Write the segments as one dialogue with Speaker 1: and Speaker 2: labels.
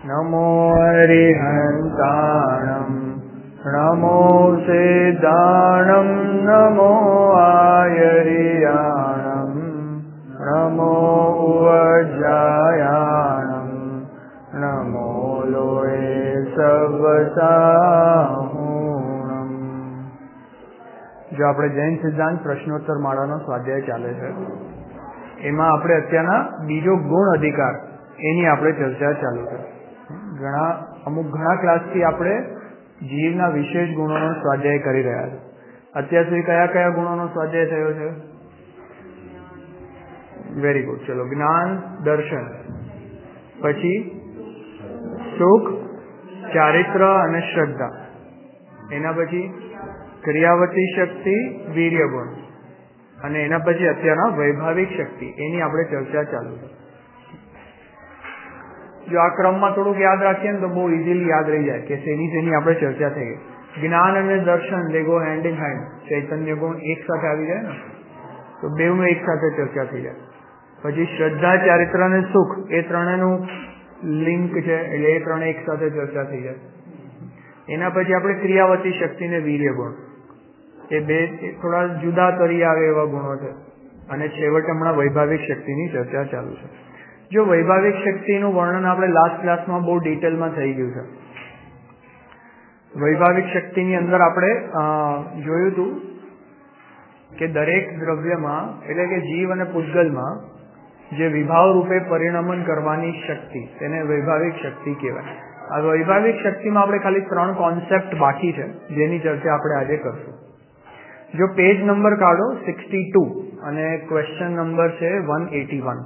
Speaker 1: નમો હરિહંતાણમ નમો સિદ્ધાણમ નમો આયરિયાણમ નમો વજ્રાયાણમ નમો લોએ સવસાહુણમ. જો આપણે જૈન સિદ્ધાંત પ્રશ્નોત્તર માળાનો સ્વાધ્યાય ચાલે છે, એમાં આપણે અત્યારના બીજો ગુણ અધિકાર એની આપણે ચર્ચા ચાલુ છે. ઘણા ક્લાસથી આપણે જીવના વિશેષ ગુણોનો સ્વાધ્યાય કરી રહ્યા છે. અત્યાર સુધી કયા કયા ગુણોનો સ્વાધ્યાય થયો છે? Very good. ચલો, જ્ઞાન, દર્શન, પછી સુખ, ચારિત્ર અને શ્રદ્ધા, એના પછી ક્રિયાવતી શક્તિ, વીર્ય ગુણ, અને એના પછી અત્યારના વૈભાવિક શક્તિ, એની આપણે ચર્ચા ચાલુ છે. જો આ ક્રમમાં થોડુંક યાદ રાખીએ ને તો બહુ ઇઝીલી યાદ રહી જાય કે શેની આપણે ચર્ચા થઈ ગઈ. જ્ઞાન અને દર્શન they go hand in hand. ચૈતન્ય ગુણ એક સાથે આવી જાય ને તો બેઉનું એક સાથે ચર્ચા થઈ જાય. પછી શ્રદ્ધા, ચારિત્ર અને સુખ, એ ત્રણેયનું લિંક છે, એટલે એ ત્રણે એક સાથે ચર્ચા થઈ જાય. એના પછી આપણે ક્રિયાવતી શક્તિ ને વીર્ય ગુણ, એ બે થોડા જુદા તરી આવે એવા ગુણો છે. અને છેવટે હમણાં વૈભાવિક શક્તિની ચર્ચા ચાલુ છે. જો વૈભાવિક શક્તિનું વર્ણન આપણે લાસ્ટ ક્લાસમાં બહુ ડિટેલમાં થઈ ગયું છે. વૈભાવિક શક્તિની અંદર આપણે જોયું હતું કે દરેક દ્રવ્યમાં, એટલે કે જીવ અને પૂતગલમાં જે વિભાવ રૂપે પરિણમન કરવાની શક્તિ, તેને વૈભાવિક શક્તિ કહેવાય. આ વૈભાવિક શક્તિમાં આપણે ખાલી 3 કોન્સેપ્ટ બાકી છે, જેની ચર્ચા આપણે આજે કરશું. જો પેજ નંબર કાઢો 62 અને ક્વેશ્ચન નંબર છે 181.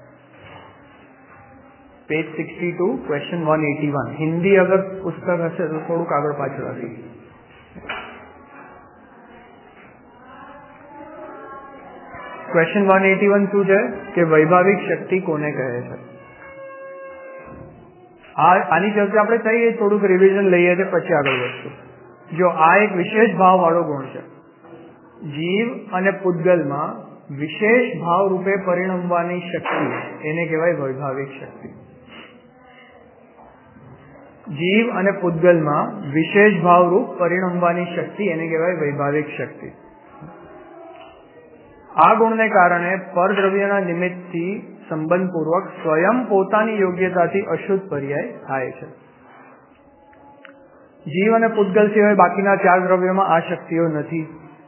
Speaker 1: Page 62, question 181. હિન્દી અગર પુસ્તક હશે તો થોડુંક આગળ પાછળ હશે. ક્વેશ્ચન 181 શું છે કે વૈભાવિક શક્તિ કોને કહે છે? આની ચર્ચા આપણે થઈ, થોડુંક રિવિઝન લઈએ છીએ, પછી આગળ વધશું. જો આ એક વિશેષ ભાવ વાળો ગુણ છે. જીવ અને પૂતગલમાં વિશેષ ભાવ રૂપે પરિણમવાની શક્તિ, એને કહેવાય વૈભાવિક શક્તિ. જીવ અને પૂતગલમાં વિશેષ ભાવરૂપ પરિણમવાની શક્તિ, એને કહેવાય વૈભાવિક શક્તિ. આ ગુણને કારણે પરદ્રવ્યના નિમિત્તથી સંબંધપૂર્વક સ્વયં પોતાની યોગ્યતાથી અશુદ્ધ પર્યાય થાય છે. જીવ અને પૂતગલ સિવાય બાકીના 4 દ્રવ્યોમાં આ શક્તિઓ નથી.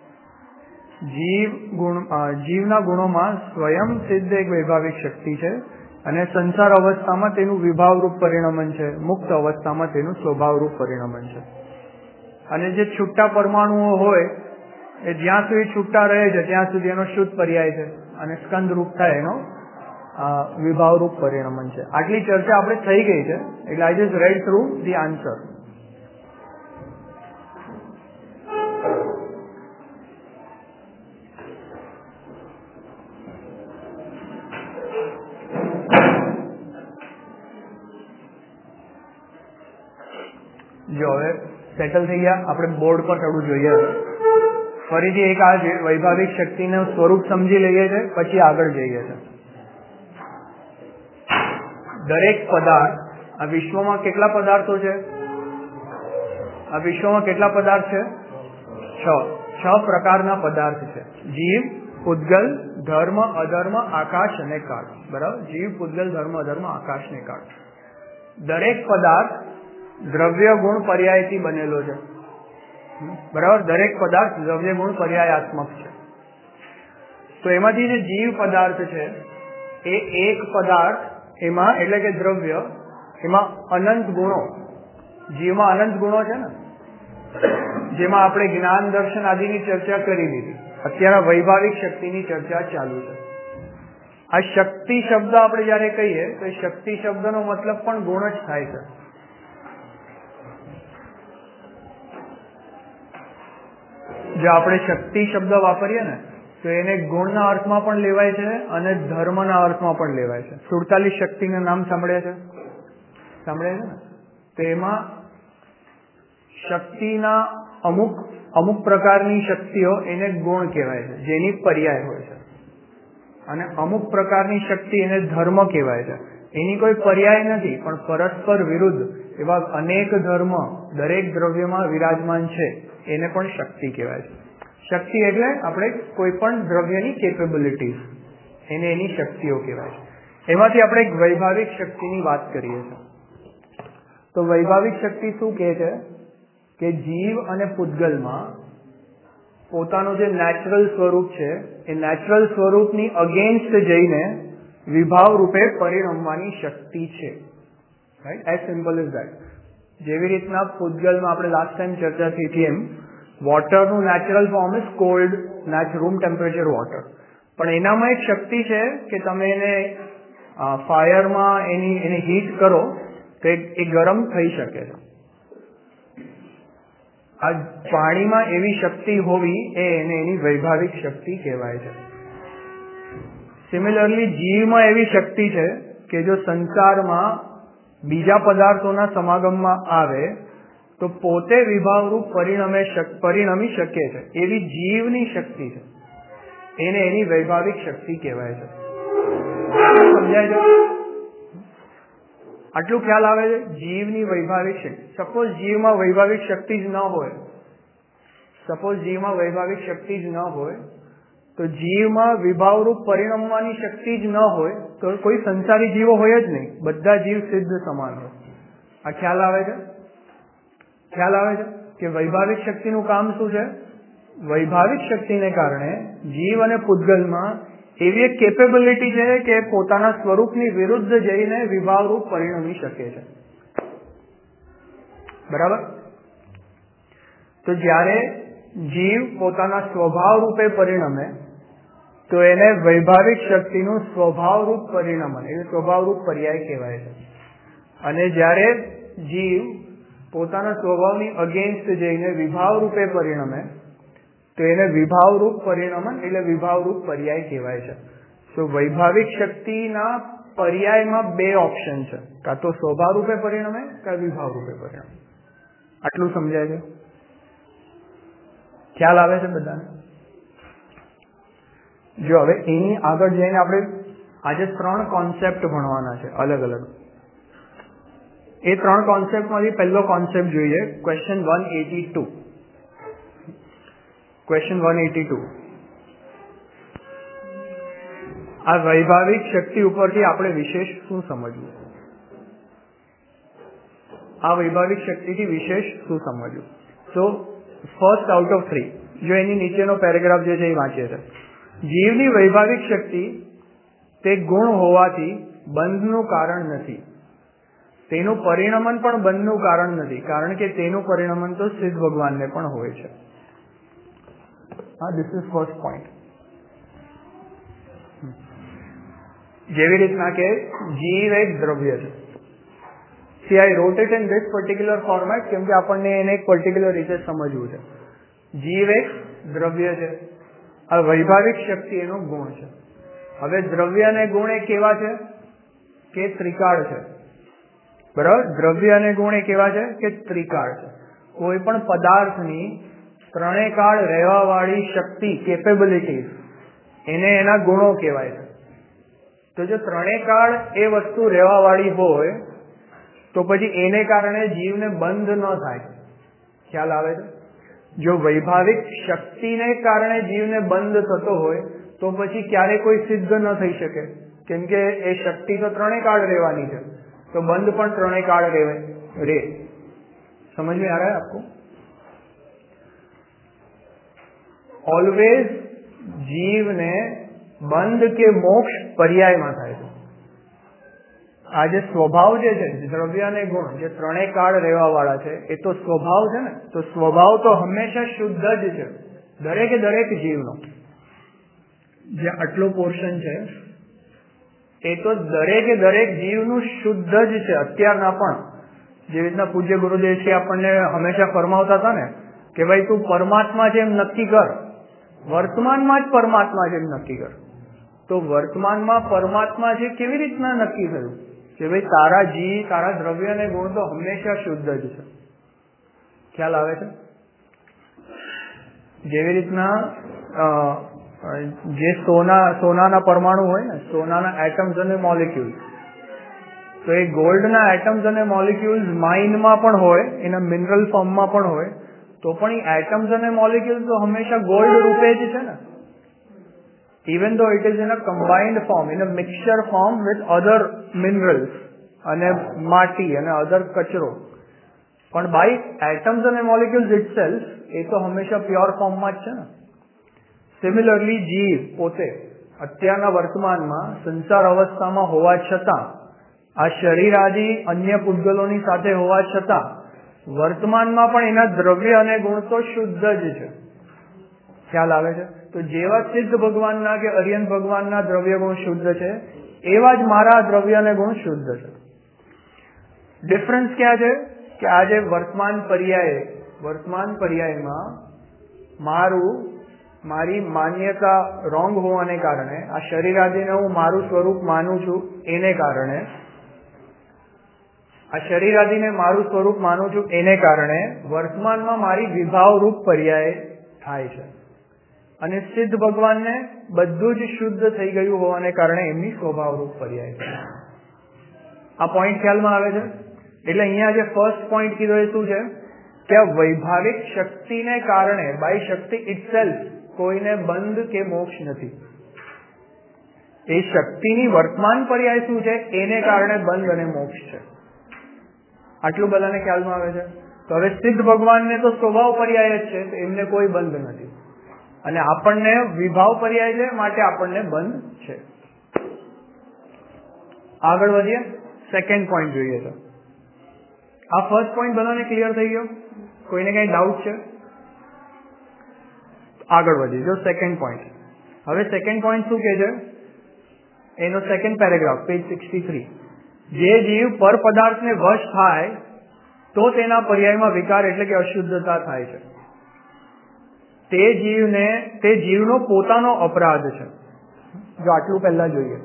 Speaker 1: જીવના ગુણોમાં સ્વયં સિદ્ધ એક વૈભાવિક શક્તિ છે, અને સંસાર અવસ્થામાં તેનું વિભાવરૂપ પરિણમન છે, મુક્ત અવસ્થામાં તેનું સ્વભાવરૂપ પરિણમન છે. અને જે છૂટા પરમાણુઓ હોય એ જ્યાં સુધી છૂટા રહે છે ત્યાં સુધી એનો શુદ્ધ પર્યાય છે, અને સ્કંદ રૂપ થાય એનો વિભાવરૂપ પરિણમન છે. આટલી ચર્ચા આપણે થઈ ગઈ છે, એટલે I just read through the answer. જો હવે સેટલ થઈ ગયા, આપણે બોર્ડ પર થોડું જોઈએ. ફરીથી એક આ વૈભાવિક શક્તિનું સ્વરૂપ સમજી લઈએ છીએ, પછી આગળ જઈએ છીએ. દરેક પદાર્થ, આ વિશ્વમાં કેટલા પદાર્થો છે? આ વિશ્વમાં કેટલા પદાર્થ છે? 6 પ્રકારના પદાર્થ છે. જીવ, પૂતગલ, ધર્મ, અધર્મ, આકાશ અને કાળ. બરાબર? જીવ, પૂતગલ, ધર્મ, અધર્મ, આકાશ અને કાળ. દરેક પદાર્થ દ્રવ્ય ગુણ પર્યાયથી બનેલો છે. બરાબર? દરેક પદાર્થ દ્રવ્ય ગુણ પર્યાયાત્મક છે. તો એમાંથી જે જીવ પદાર્થ છે એ એક પદાર્થ, એમાં એટલે કે દ્રવ્ય, એમાં અનંત ગુણો, જીવમાં અનંત ગુણો છે ને, જેમાં આપણે જ્ઞાન, દર્શન આદિની ચર્ચા કરી દીધી. અત્યારે વૈભાવિક શક્તિની ચર્ચા ચાલુ છે. આ શક્તિ શબ્દ આપણે જયારે કહીએ તો શક્તિ શબ્દનો મતલબ પણ ગુણ જ થાય છે. જો આપણે શક્તિ શબ્દ વાપરીએ ને તો એને ગુણના અર્થમાં પણ લેવાય છે અને ધર્મના અર્થમાં પણ લેવાય છે. 47 શક્તિના નામ સાંભળ્યા છે ને? તો એમાં શક્તિના અમુક પ્રકારની શક્તિઓ એને ગુણ કહેવાય છે, જેની પર્યાય હોય છે, અને અમુક પ્રકારની શક્તિ એને ધર્મ કહેવાય છે. એની કોઈ પર્યાય નથી, પણ પરસ્પર વિરુદ્ધ એવા અનેક ધર્મ દરેક દ્રવ્યમાં વિરાજમાન છે, એને પણ શક્તિ કહેવાય છે. શક્તિ એટલે આપણે કોઈ પણ દ્રવ્યની કેપેબિલિટીઝ, એને એની શક્તિઓ કહેવાય છે. એમાંથી આપણે એક વૈભાવિક શક્તિની વાત કરીએ છીએ. તો વૈભાવિક શક્તિ શું કહે છે કે જીવ અને પૂતગલમાં પોતાનું જે નેચરલ સ્વરૂપ છે એ નેચરલ સ્વરૂપની અગેન્સ્ટ જઈને વિભાવ રૂપે પરિણમવાની શક્તિ છે. Right, as simple is that. જેવી રીતના પૂતગલમાં આપણે લાસ્ટ ટાઈમ ચર્ચા થઈ હતી એમ વોટરનું natural form is cold, room temperature water. પણ એનામાં એક શક્તિ છે કે તમે એને ફાયરમાં એને હીટ કરો તો એ ગરમ થઈ શકે છે. આ પાણીમાં એવી શક્તિ હોવી એને એની વૈભાવિક શક્તિ કહેવાય છે. સિમિલરલી જીવમાં એવી શક્તિ છે કે જો સંસારમાં બીજા પદાર્થોના સમાગમમાં આવે તો પોતે વિભાવરૂપ પરિણમી શકે છે. એવી જીવની શક્તિ છે, એને એની વૈભાવિક શક્તિ કહેવાય છે. સમજાય છે? આટલું ખ્યાલ આવે છે? જીવની વૈભાવિક શક્તિ. સપોઝ જીવમાં વૈભાવિક શક્તિ જ ન હોય, તો જીવમાં વિભાવરૂપ પરિણમવાની શક્તિ જ ન હોય તો કોઈ સંસારી જીવો હોય જ નહીં. બધા જીવ સિદ્ધ સમાન હોય. આ ખ્યાલ આવે છે? કે વૈભાવિક શક્તિનું કામ શું છે? વૈભાવિક શક્તિને કારણે જીવ અને પૂતગલમાં એવી એક કેપેબિલિટી છે કે પોતાના સ્વરૂપની વિરુદ્ધ જઈને વિભાવરૂપ પરિણમી શકે છે. બરાબર? તો જ્યારે જીવ પોતાના સ્વભાવ રૂપે પરિણમે તો એને વૈભાવિક શક્તિનું સ્વભાવરૂપ પરિણમન એટલે સ્વભાવરૂપ પર્યાય કહેવાય છે. અને જ્યારે જીવ પોતાના સ્વભાવની અગેન્સ્ટ જઈને વિભાવ રૂપે પરિણમે તો એને વિભાવરૂપ પરિણમન એટલે વિભાવરૂપ પર્યાય કહેવાય છે. તો વૈભાવિક શક્તિના પર્યાયમાં બે ઓપ્શન છે, કાં તો સ્વભાવ રૂપે પરિણમે કાં વિભાવ રૂપે પરિણમે. આટલું સમજાય છે? ખ્યાલ આવે છે બધાને? જો હવે એની આગળ જઈને આપણે આજે 3 કોન્સેપ્ટ ભણવાના છે અલગ અલગ. એ 3 કોન્સેપ્ટમાંથી પહેલો કોન્સેપ્ટ જોઈએ, ક્વેશ્ચન 182. ક્વેશ્ચન 182. આ વૈભાવિક શક્તિ ઉપરથી આપણે વિશેષ શું સમજવું? આ વૈભાવિક શક્તિથી વિશેષ શું સમજવું? સો ફર્સ્ટ આઉટ ઓફ 3 જો એની નીચેનો પેરેગ્રાફ જે છે એ વાંચીએ છે. જીવની વૈભાવિક શક્તિ તે ગુણ હોવાથી બંધનું કારણ નથી. તેનું પરિણમન પણ બંધનું કારણ નથી, કારણ કે તેનું પરિણમન તો સિદ્ધ ભગવાનને પણ હોય છે. This is first point. જેવી રીતના કે જીવ એક દ્રવ્ય છે. See I wrote it in this particular format કેમ કે આપણને એને એક પર્ટિક્યુલર રીતે સમજવું છે. જીવ એક દ્રવ્ય છે. આ વૈભાવિક શક્તિ એનો ગુણ છે. હવે દ્રવ્ય અને ગુણ એ કેવા છે કે ત્રિકાળ છે. બરાબર? દ્રવ્ય અને ગુણ એ કેવા છે કે ત્રિકાળ છે. કોઈ પણ પદાર્થની ત્રણેય કાળ રહેવા વાળી શક્તિ, કેપેબિલિટીઝ, એને એના ગુણો કહેવાય છે. તો જો ત્રણેય કાળ એ વસ્તુ રહેવા વાળી હોય તો પછી એને કારણે જીવને બંધ ન થાય. ખ્યાલ આવે છે? જો વૈભાવિક શક્તિને કારણે જીવને બંધ થતો હોય તો પછી ક્યારે કોઈ સિદ્ધ ન થઈ શકે, કેમ કે એ શક્તિ તો ત્રણેય કાળ રહેવાની છે, તો બંધ પણ ત્રણેય કાળ રે. સમજ में आ रहा है आपको? ઓલવેઝ જીવને બંધ કે મોક્ષ પર્યાયમાં થાય છે. આ જે સ્વભાવ જે છે દ્રવ્ય અને ગુણ જે ત્રણેય કાળ રહેવા વાળા છે એ તો સ્વભાવ છે ને, તો સ્વભાવ તો હંમેશા શુદ્ધ જ છે દરેકે દરેક જીવનો. જે આટલો પોર્શન છે એ તો દરેકે દરેક જીવનું શુદ્ધ જ છે અત્યારના પણ. જે રીતના પૂજ્ય ગુરુદેવજી આપણને હંમેશા ફરમાવતા હતા ને કે ભાઈ તું પરમાત્મા છે એમ નક્કી કર, વર્તમાનમાં જ પરમાત્મા છે એમ નક્કી કર. તો વર્તમાનમાં પરમાત્મા છે કેવી રીતના નક્કી થયું કે ભાઈ તારા દ્રવ્ય અને ગુણ તો હંમેશા શુદ્ધ જ છે. ખ્યાલ આવે છે? જેવી રીતના જે સોનાના પરમાણુ હોય ને, સોનાના એટમ્સ અને મોલિક્યુલ્સ, તો એ ગોલ્ડના એટમ્સ અને મોલિક્યુલ્સ માઇનમાં પણ હોય, એના મિનરલ ફોર્મમાં પણ હોય, તો પણ એ એટમ્સ અને મોલિક્યુલ્સ તો હંમેશા ગોલ્ડ રૂપે જ છે ને. Even though it is in a combined form, in a mixture form with other minerals અને માટી અને અધર કચરો, પણ બાય એટમ્સ અને મોલિક્યુલ્સ ઇટસેલ્ફ એ તો હંમેશા પ્યોર ફોર્મમાં જ છે ને. સિમિલરલી જીવ પોતે અત્યારના વર્તમાનમાં સંસાર અવસ્થામાં હોવા છતાં, આ શરીર આદિ અન્ય પૂતગલોની સાથે હોવા છતાં વર્તમાનમાં પણ એના દ્રવ્ય અને ગુણ તો શુદ્ધ જ છે. ખ્યાલ આવે છે? તો જેવા સિદ્ધ ભગવાનના કે અરિયન ભગવાનના દ્રવ્ય ગુણ શુદ્ધ છે, એવા જ મારા દ્રવ્ય અને ગુણ શુદ્ધ છે. ડિફરન્સ ક્યાં છે કે આજે વર્તમાન પર્યાયમાં મારી માન્યતા રોંગ હોવાને કારણે, આ શરીર આદિને હું મારું સ્વરૂપ માનું છું એને કારણે વર્તમાનમાં મારી વિભાવરૂપ પર્યાય થાય છે. અને સિદ્ધ ભગવાનને બધું જ શુદ્ધ થઈ ગયું હોવાને કારણે એમની સ્વભાવરૂપ પર્યાય છે. આ પોઈન્ટ ખ્યાલમાં આવે છે? એટલે અહીંયા જે ફર્સ્ટ પોઈન્ટ કીધો એ શું છે કે આ વૈભાવિક શક્તિને કારણે, બાય શક્તિ ઇટસેલ્ફ, કોઈને બંધ કે મોક્ષ નથી. એ શક્તિની વર્તમાન પર્યાય શું છે એને કારણે બંધ અને મોક્ષ છે. આટલું બધાને ખ્યાલમાં આવે છે? તો હવે સિદ્ધ ભગવાનને તો સ્વભાવ પર્યાય જ છે, તો એમને કોઈ બંધ નથી, અને આપણને વિભાવ પર્યાય છે, માટે આપણને બંધ છે. આગળ વધીએ, સેકન્ડ પોઈન્ટ જોઈએ તો. આ ફર્સ્ટ પોઈન્ટ બધાને ક્લિયર થઈ ગયો? કોઈને કઈ ડાઉટ છે? આગળ વધીએ જો સેકન્ડ પોઈન્ટ. હવે સેકન્ડ પોઈન્ટ શું કે છે? એનો સેકન્ડ પેરેગ્રાફ, પેજ 63. જે જીવ પર પદાર્થને વશ થાય તો તેના પર્યાયમાં વિકાર એટલે કે અશુદ્ધતા થાય છે. તે જીવનો પોતાનો અપરાધ છે. જો આટલું પહેલા જોઈએ,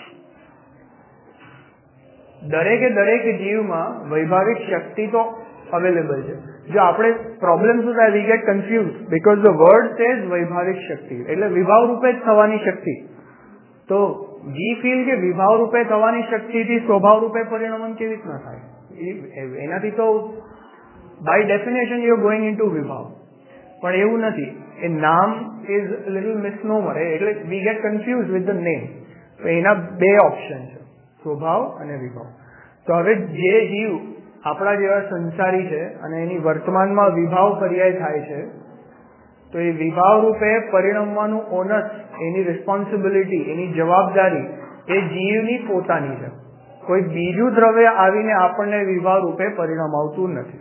Speaker 1: દરેક જીવમાં વૈભાવિક શક્તિ તો અવેલેબલ છે. જો આપણે પ્રોબ્લેમ શું થાય, we get confuse because the word says વૈભાવિક શક્તિ, એટલે વિભાવ રૂપે જ થવાની શક્તિ. તો વી ફીલ કે વિભાવ રૂપે થવાની શક્તિથી સ્વભાવ રૂપે પરિણમન કેવી રીતના થાય? એનાથી તો by definition you are going into વિભાવ. પણ એવું નથી. એ નામ ઇઝ લિટલ મિસનોમર, એટલે we get confuse with the name. તો એના બે ઓપ્શન છે, સ્વભાવ અને વિભાવ. તો હવે જે જીવ આપણા જેવા સંસારી છે અને એની વર્તમાનમાં વિભાવ પર્યાય થાય છે, તો એ વિભાવ રૂપે પરિણમવાનું ઓનસ, એની રિસ્પોન્સિબિલિટી, એની જવાબદારી એ જીવની પોતાની છે. કોઈ બીજું દ્રવ્ય આવીને આપણને વિભાવ રૂપે પરિણમાવતું નથી.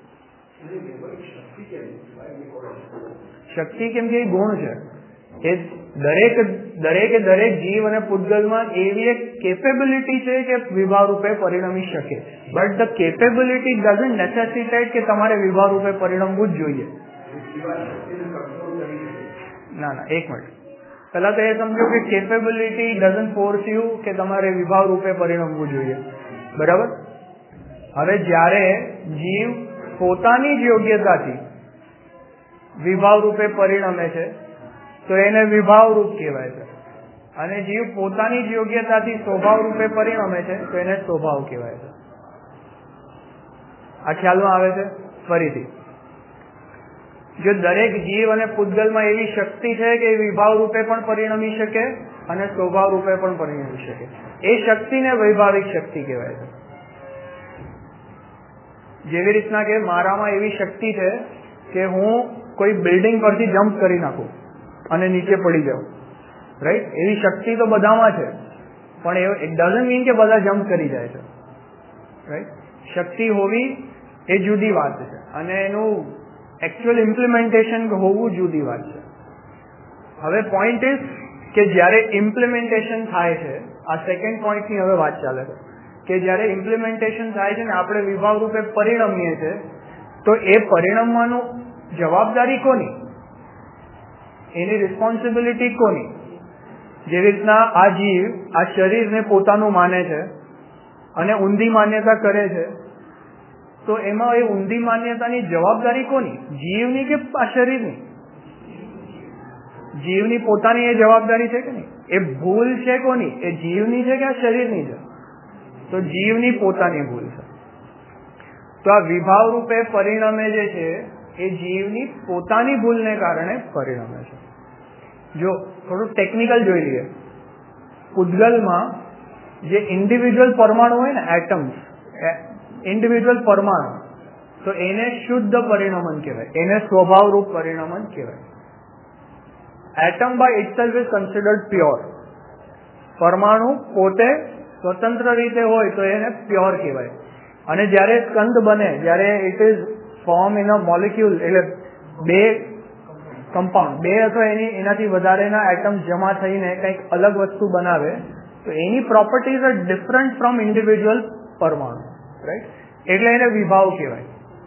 Speaker 1: શક્તિ કેમ કે એ ગુણ છે. એ દરેક જીવ અને પૂતગલમાં એવી એક કેપેબિલિટી છે કે વિભાવ રૂપે પરિણમી શકે. But the capability doesn't necessitate કે તમારે વિભાવ રૂપે પરિણમવું જ જોઈએ. ના, એક મિનિટ. પહેલા તો એ સમજો કે કેપેબિલિટી ડઝન્ટ ફોર્સ યુ કે તમારે વિભાવ રૂપે પરિણમવું જોઈએ. બરાબર? હવે જ્યારે જીવ પોતાની જ યોગ્યતાથી વિભાવ રૂપે પરિણમે છે તો એને વિભાવ રૂપ કહેવાય છે, અને જીવ પોતાની જ યોગ્યતાથી સ્વભાવ રૂપે પરિણમે છે તો એને સ્વભાવ કહેવાય છે. આ ખ્યાલમાં આવે છે? ફરીથી, જો દરેક જીવ અને પૂતગલમાં એવી શક્તિ છે કે એ વિભાવ રૂપે પણ પરિણમી શકે અને સ્વભાવ રૂપે પણ પરિણમી શકે, એ શક્તિને વૈભાવિક શક્તિ કહેવાય છે. જેવી રીતના કે મારામાં એવી શક્તિ છે કે હું કોઈ બિલ્ડિંગ પરથી જમ્પ કરી નાખું અને નીચે પડી જાઉં, રાઈટ? એવી શક્તિ તો બધામાં છે, પણ ઇટ ડઝન્ટ મીન કે બધા જમ્પ કરી જાય છે, રાઈટ? શક્તિ હોવી એ જુદી વાત છે, અને એનું એકચ્યુઅલ ઇમ્પ્લિમેન્ટેશન હોવું જુદી વાત છે. હવે પોઈન્ટ ઇઝ કે જ્યારે ઇમ્પ્લિમેન્ટેશન થાય છે, આ સેકન્ડ પોઈન્ટની હવે વાત ચાલે છે, કે જ્યારે ઇમ્પ્લિમેન્ટેશન થાય છે ને આપણે વિભાવ રૂપે પરિણમીએ છીએ, તો એ પરિણમવાનું જવાબદારી કોની? એની રિસ્પોન્સિબિલિટી કોની? જેવી રીતના આ જીવ આ શરીરને પોતાનું માને છે અને ઊંધી માન્યતા કરે છે, તો એમાં એ ઊંધી માન્યતાની જવાબદારી કોની? જીવની કે આ શરીરની? જીવની પોતાની એ જવાબદારી છે કે નહીં? એ ભૂલ છે કોની? એ જીવની છે કે આ શરીરની છે? તો જીવની પોતાની ભૂલ છે. તો આ વિભાવ રૂપે પરિણમે જે છે એ જીવની પોતાની ભૂલને કારણે પરિણમે છે. જો થોડું ટેકનિકલ જોઈ લઈએ, પૂતગલમાં જે ઇન્ડિવિજ્યુઅલ પરમાણુ હોય ને, એટમ્સ, ઇન્ડિવિજ્યુઅલ પરમાણુ, તો એને શુદ્ધ પરિણમન કહેવાય, એને સ્વભાવરૂપ પરિણમન કહેવાય. Atom by itself is considered pure. પરમાણુ પોતે સ્વતંત્ર રીતે હોય તો એને પ્યોર કહેવાય. અને જ્યારે સ્કંદ બને, જ્યારે it is form in a molecule, એટલે બે કમ્પાઉન્ડ, બે અથવા એનાથી વધારેના એટમ્સ જમા થઈને કંઈક અલગ વસ્તુ બનાવે, તો એની properties are different from individual પરમાણુ, રાઈટ? એટલે એને વિભાવ કહેવાય.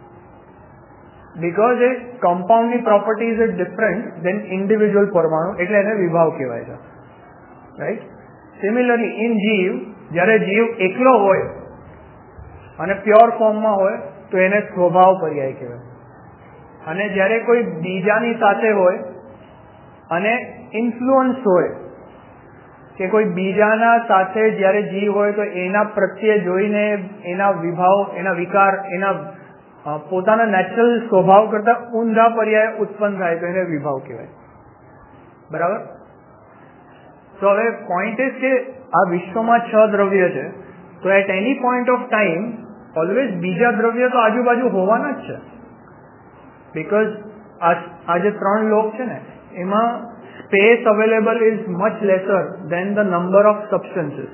Speaker 1: બીકોઝ એ કમ્પાઉન્ડની properties is different than individual પરમાણુ, એટલે એને વિભાવ કહેવાય છે, રાઈટ? સિમિલરલી ઇન જીવ, જ્યારે જીવ એકલો હોય અને પ્યોર ફોર્મમાં હોય તો એને સ્વભાવ પર્યાય કહેવાય. અને જ્યારે કોઈ બીજાની સાથે હોય અને ઇન્ફ્લુઅન્સ હોય, કે કોઈ બીજાના સાથે જ્યારે જીવ હોય તો એના પ્રત્યે જોઈને એના વિભાવ, એના વિકાર, એના પોતાના નેચરલ સ્વભાવ કરતા ઊંધા પર્યાય ઉત્પન્ન થાય તો એને વિભાવ કહેવાય. બરાબર? તો હવે પોઈન્ટ એ કે આ વિશ્વમાં 6 દ્રવ્ય છે, તો at any point of time always બીજા દ્રવ્ય તો આજુબાજુ હોવાના જ છે. બીકોઝ આ જે 3 લોક છે ને, એમાં space available is much lesser than the number of substances.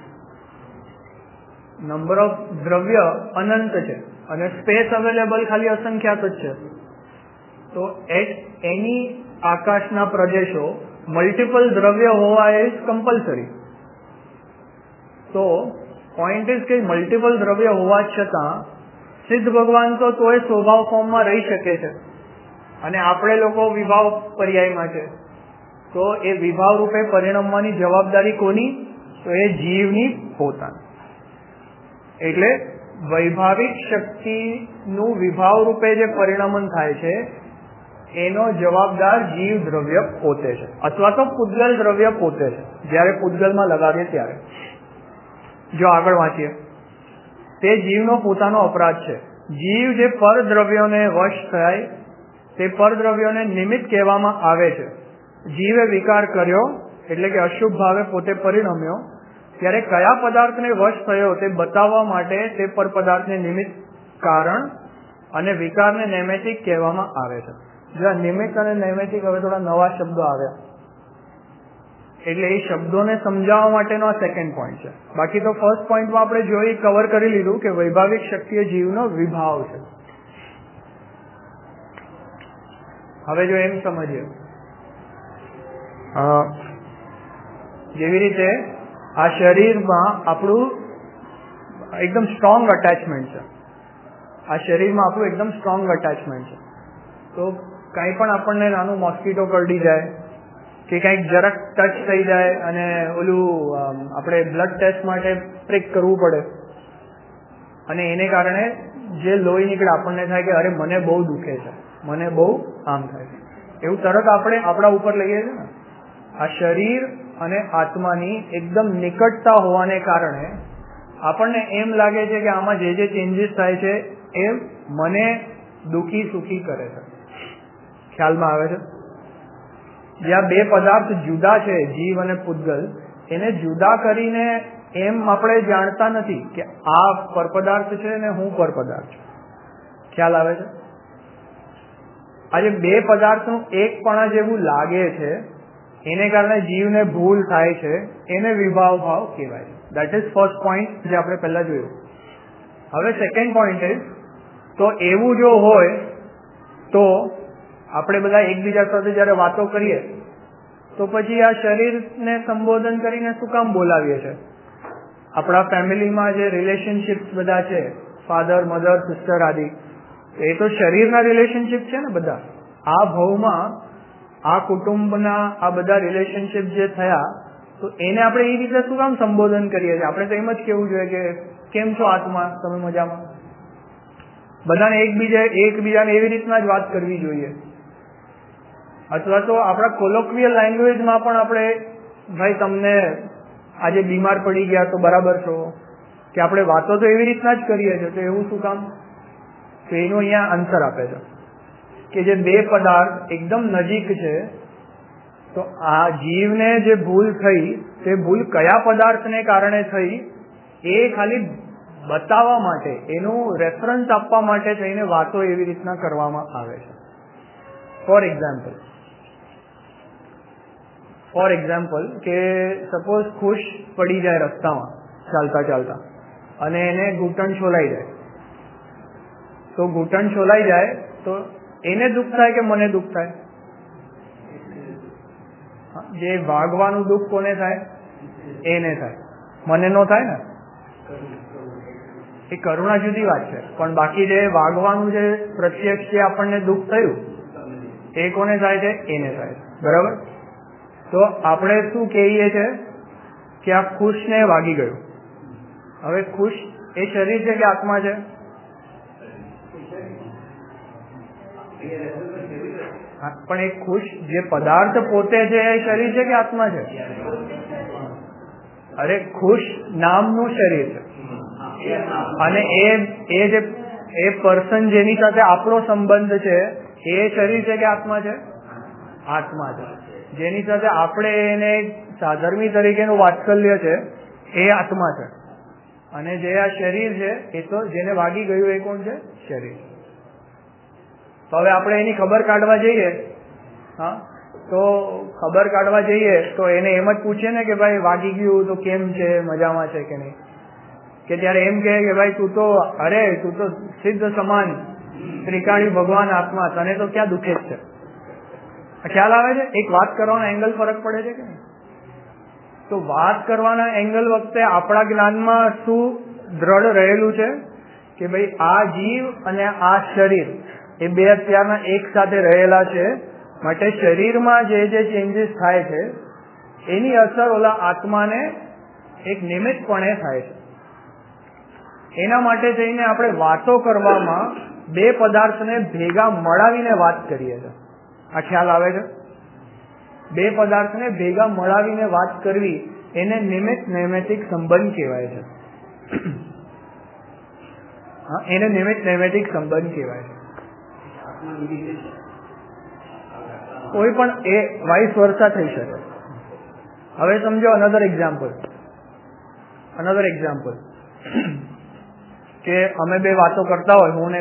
Speaker 1: Number of દ્રવ્ય અનંત છે અને સ્પેસ અવેલેબલ ખાલી અસંખ્યાત જ છે. તો એટ એની આકાશના પ્રદેશો મલ્ટિપલ દ્રવ્ય હોવા ઇઝ કમ્પલસરી. તો પોઈન્ટ ઇઝ કે મલ્ટિપલ દ્રવ્ય હોવા છતાં સિદ્ધ ભગવાન તો તોય સ્વભાવ ફોર્મમાં રહી શકે છે અને આપણે લોકો વિભાવ પર્યાયમાં છે. તો એ વિભાવ રૂપે પરિણમવાની જવાબદારી કોની? તો એ જીવની પોતાની. એટલે વૈભાવિક શક્તિનું વિભાવ રૂપે જે પરિણમન થાય છે એનો જવાબદાર જીવ દ્રવ્ય પોતે છે, અથવા તો પૂતગલ દ્રવ્ય પોતે છે, જ્યારે પૂતગલમાં લગાવીએ ત્યારે. જો આગળ વાંચીએ, તે જીવનો પોતાનો અપરાધ છે. જીવ જે પરદ્રવ્યોને વશ થાય તે પરદ્રવ્યોને નિમિત્ત કહેવામાં આવે છે. જીવે વિકાર કર્યો એટલે કે અશુભ ભાવે પોતે પરિણમ્યો, ત્યારે કયા પદાર્થને વશ થયો તે બતાવવા માટે તે પર પદાર્થને નિમિત્ત, કારણ અને વિકારને નૈમિત્તિક કહેવામાં આવે છે. જો નિમિત્ત અને નૈમિત્તિક હવે થોડા નવા શબ્દો આવ્યા, એટલે એ શબ્દોને સમજાવવા માટેનો આ સેકન્ડ પોઈન્ટ છે. બાકી તો ફર્સ્ટ પોઈન્ટમાં આપણે જોઈ કવર કરી લીધું કે વૈભાવિક શક્તિ એ જીવનો વિભાવ છે. હવે જો એમ સમજીએ, જેવી રીતે આ શરીરમાં આપણું એકદમ સ્ટ્રોંગ અટેચમેન્ટ છે, આ શરીરમાં આપણું એકદમ સ્ટ્રોંગ અટેચમેન્ટ છે. તો કંઈ પણ આપણને નાનું મોસ્કીટો કરડી જાય કે કંઈક જરાક ટચ થઈ જાય અને ઓલું આપણે બ્લડ ટેસ્ટ માટે પ્રિક કરવું પડે અને એને કારણે જે લોહી નીકળે આપણને થાય કે અરે મને બહુ દુખે છે, મને બહુ આમ થાય છે. એવું તરત આપણે આપણા ઉપર લઈએ છીએ ને. આ શરીર અને આત્માની એકદમ નિકટતા હોવાને કારણે આપણને એમ લાગે છે કે આમાં જે જે ચેન્જીસ થાય છે એ મને દુઃખી સુખી કરે છે. ખ્યાલમાં આવે છે? જ્યાં બે પદાર્થ જુદા છે, જીવ અને પૂતગલ, એને જુદા કરીને એમ આપણે જાણતા નથી કે આ પરપદાર્થ છે ને હું પરપદાર્થ છું. ખ્યાલ આવે છે? આજે બે પદાર્થનું એકપણા જેવું લાગે છે એને કારણે જીવને ભૂલ થાય છે, એને વિભાવ ભાવ કહેવાય. દેટ ઇઝ ફર્સ્ટ પોઈન્ટ જે આપણે પહેલા જોયું. હવે સેકન્ડ પોઈન્ટ ઇઝ, તો એવું જો હોય તો આપણે બધા એકબીજા સાથે જયારે વાતો કરીએ તો પછી આ શરીરને સંબોધન કરીને શું કામ બોલાવીએ છીએ? આપણા ફેમિલીમાં જે રિલેશનશિપ્સ બધા છે, ફાધર, મધર, સિસ્ટર આદિ, એ તો શરીરના રિલેશનશિપ છે ને બધા. આ ભવમાં આ કુટુંબના આ બધા રિલેશનશિપ જે થયા, તો એને આપણે એ રીતે શું કામ સંબોધન કરીએ છીએ? આપણે તો એમ જ કહેવું જોઈએ કે કેમ છો આત્મા, તમે મજામાં? બધાને એકબીજાને એવી રીતના જ વાત કરવી જોઈએ. અથવા તો આપણા કોલોક્વિયલ લેંગ્વેજમાં પણ આપણે, ભાઈ તમને આજે બીમાર પડી ગયા તો બરાબર છો, કે આપણે વાતો તો એવી રીતના જ કરીએ છીએ, તો એવું શું કામ? તો એનું અહીંયા આન્સર આપે છે કે જે બે પદાર્થ એકદમ નજીક છે, તો આ જીવને જે ભૂલ થઈ તે ભૂલ કયા પદાર્થને કારણે થઈ એ ખાલી બતાવવા માટે, એનું રેફરન્સ આપવા માટે થઈને વાતો એવી રીતના કરવામાં આવે છે. ફોર એક્ઝામ્પલ કે સપોઝ ખુશ પડી જાય રસ્તામાં ચાલતા ચાલતા અને એને ઘૂંટણ છોલાઈ જાય, તો ઘૂંટણ છોલાઈ જાય તો એને દુઃખ થાય કે મને દુઃખ થાય? જે વાગવાનું દુઃખ કોને થાય? એને થાય, મને નો થાય ને. એ કરુણા જુદી વાત છે, પણ બાકી જે વાગવાનું જે પ્રત્યક્ષ જે આપણને દુઃખ થયું એ કોને થાય છે? એને થાય. બરાબર? તો આપણે શું કહીએ છીએ કે આ ખુશને વાગી ગયું. હવે ખુશ એ શરીર છે કે આત્મા છે? પણ એ ખુશ જે પદાર્થ પોતે છે એ શરીર છે કે આત્મા છે? અરે ખુશ નામનું શરીર છે, અને એ પર્સન જેની સાથે આપણો સંબંધ છે એ શરીર છે કે આત્મા છે? આત્મા છે. જેની સાથે આપણે એને સાધર્મી તરીકેનું વાત્સલ્ય છે એ આત્મા છે, અને જે આ શરીર છે એ તો જેને વાગી ગયું એ કોણ છે? શરીર. તો હવે આપણે એની ખબર કાઢવા જઈએ, હા, તો ખબર કાઢવા જઈએ તો એને એમ જ પૂછે ને કે ભાઈ વાગી ગયું તો કેમ છે, મજામાં છે કે નહીં? કે ત્યારે એમ કહે કે ભાઈ તું તો સિદ્ધ સમાન ત્રિકાળી ભગવાન આત્મા, તને તો ક્યાં દુખે જ છે. ખ્યાલ આવે છે? એક વાત કરવાનો એંગલ ફરક પડે છે કે નહીં? તો વાત કરવાના એંગલ વખતે આપણા જ્ઞાનમાં શું દ્રઢ રહેલું છે કે ભાઈ આ જીવ અને આ શરીર એ બે અત્યારના એક સાથે રહેલા છે, માટે શરીરમાં જે ચેન્જીસ થાય છે એની અસર ઓલા આત્માને એક નિમિત્તપણે થાય છે. એના માટે થઈને આપણે વાતો કરવામાં બે પદાર્થને ભેગા મળાવીને વાત કરીએ છીએ. આ ખ્યાલ આવે છે? બે પદાર્થને ભેગા મળાવીને વાત કરવી એને નિમિત્ત નૈમિત્તિક સંબંધ કહેવાય છે. હા, એને નિમિત્ત નૈમિત્તિક સંબંધ કહેવાય છે. કોઈ પણ એ વાઇસ વર્સા થઈ શકે. હવે સમજો અનધર એક્ઝામ્પલ કે અમે બે વાતો કરતા હોય, હું ને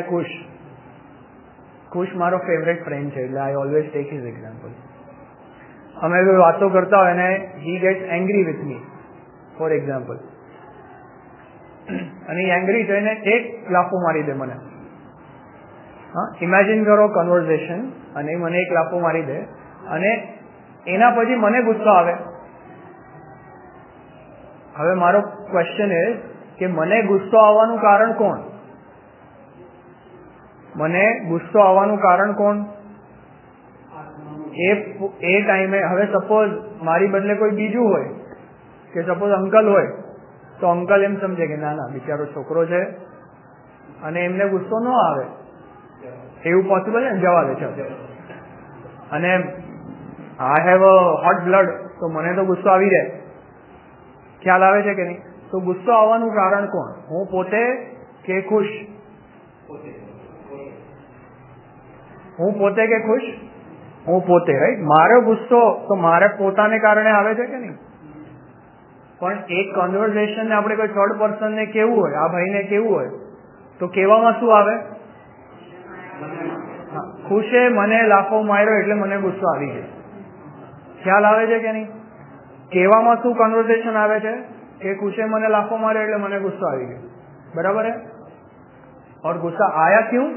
Speaker 1: ખુશ મારો ફેવરેટ ફ્રેન્ડ છે, એટલે I always take his example. અમે બે વાતો કરતા હોય અને he gets angry with me for example, અને એંગ્રી થઈને એક લાફો મારી દે મને. હા, ઇમેજિન કરો કન્વર્ઝેશન, અને મને એક લાફો મારી દે અને એના પછી મને ગુસ્સો આવે. હવે મારો ક્વેશ્ચન એ કે મને ગુસ્સો આવવાનું કારણ કોણ? મને ગુસ્સો આવવાનું કારણ કોણ? એ ટાઈમે હવે સપોઝ મારી બદલે કોઈ બીજું હોય, કે સપોઝ અંકલ હોય, તો અંકલ એમ સમજે કે ના બિચારો છોકરો છે અને એમને ગુસ્સો ન આવે, એવું પોસિબલ ને? જવા દે છે. અને I have a hot blood, તો મને તો ગુસ્સો આવી જાય. ખ્યાલ આવે છે કે નહીં? તો ગુસ્સો આવવાનું કારણ કોણ? હું પોતે કે ખુશ? હું પોતે કે ખુશ? હું પોતે, રાઈટ? મારો ગુસ્સો તો મારે પોતાને કારણે આવે છે કે નહીં? પણ એક કન્વર્ઝેશન આપણે કોઈ થર્ડ પર્સનને કેવું હોય, આ ભાઈને કેવું હોય, તો કહેવામાં શું આવે? ખુશે મને લાફો માર્યો એટલે મને ગુસ્સો આવી ગયો. ખ્યાલ આવે છે કે નહીં? કહેવામાં શું કન્વર્ઝેશન આવે છે કે ખુશે મને લાફો માર્યો એટલે મને ગુસ્સો આવી ગયો. બરાબર है? और गुस्सा आया क्यों?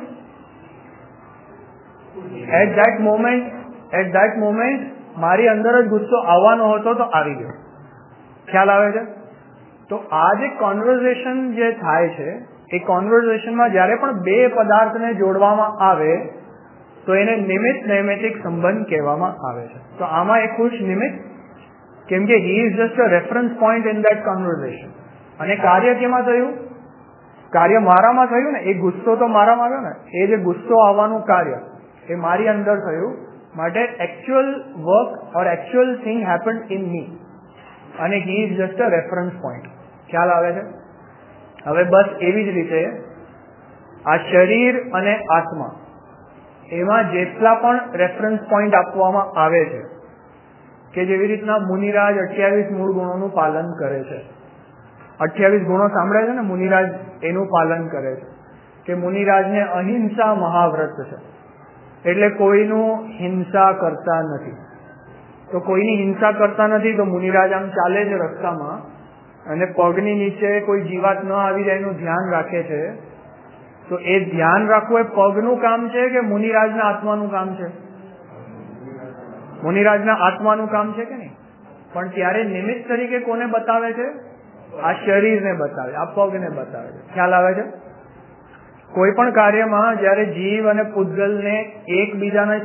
Speaker 1: એટ ધેટ મોમેન્ટ મારી અંદર જ ગુસ્સો આવવાનો હતો તો આવી ગયો. ખ્યાલ આવે છે? તો આ જે કોન્વર્ઝેશન જે થાય છે એ કોન્વર્ઝેશનમાં જ્યારે પણ બે પદાર્થને જોડવામાં આવે તો એને નિમિત્ત નૈમિત્તિક સંબંધ કહેવામાં આવે છે. તો આમાં એ ખુશ નિમિત્ત, કેમ કે he is just a reference point in that conversation. અને કાર્ય કેમાં થયું? કાર્ય મારામાં થયું ને. એ ગુસ્સો તો મારામાં આવ્યો ને. એ જે ગુસ્સો આવવાનું કાર્ય એ મારી અંદર થયું, માટે actual work or actual thing happened in me, અને he is just a reference point. ખ્યાલ આવે છે? હવે બસ એવી જ રીતે આ શરીર અને આત્મા એમાં જેટલા પણ રેફરન્સ પોઈન્ટ આપવામાં આવે છે કે જેવી રીતના મુનિરાજ 28 મૂળ ગુણોનું પાલન કરે છે. 28 ગુણો સાંભળે છે ને, મુનિરાજ એનું પાલન કરે છે કે મુનિરાજને અહિંસા મહાવ્રત છે, એટલે કોઈનું હિંસા કરતા નથી. તો કોઈની હિંસા કરતા નથી તો મુનિરાજ આમ ચાલે છે રસ્તામાં અને પગની નીચે કોઈ જીવાત ન આવી જાય એનું ધ્યાન રાખે છે. તો એ ધ્યાન રાખવું એ પગનું કામ છે કે મુનિરાજના આત્માનું કામ છે? મુનિરાજના આત્માનું કામ છે કે નહીં? પણ ત્યારે નિમિત્ત તરીકે કોને બતાવે છે? આ શરીરને બતાવે, આ પગને બતાવે છે. ખ્યાલ આવે છે? કોઈ પણ કાર્યમાં જયારે જીવ અને પૂતગલને એકબીજાની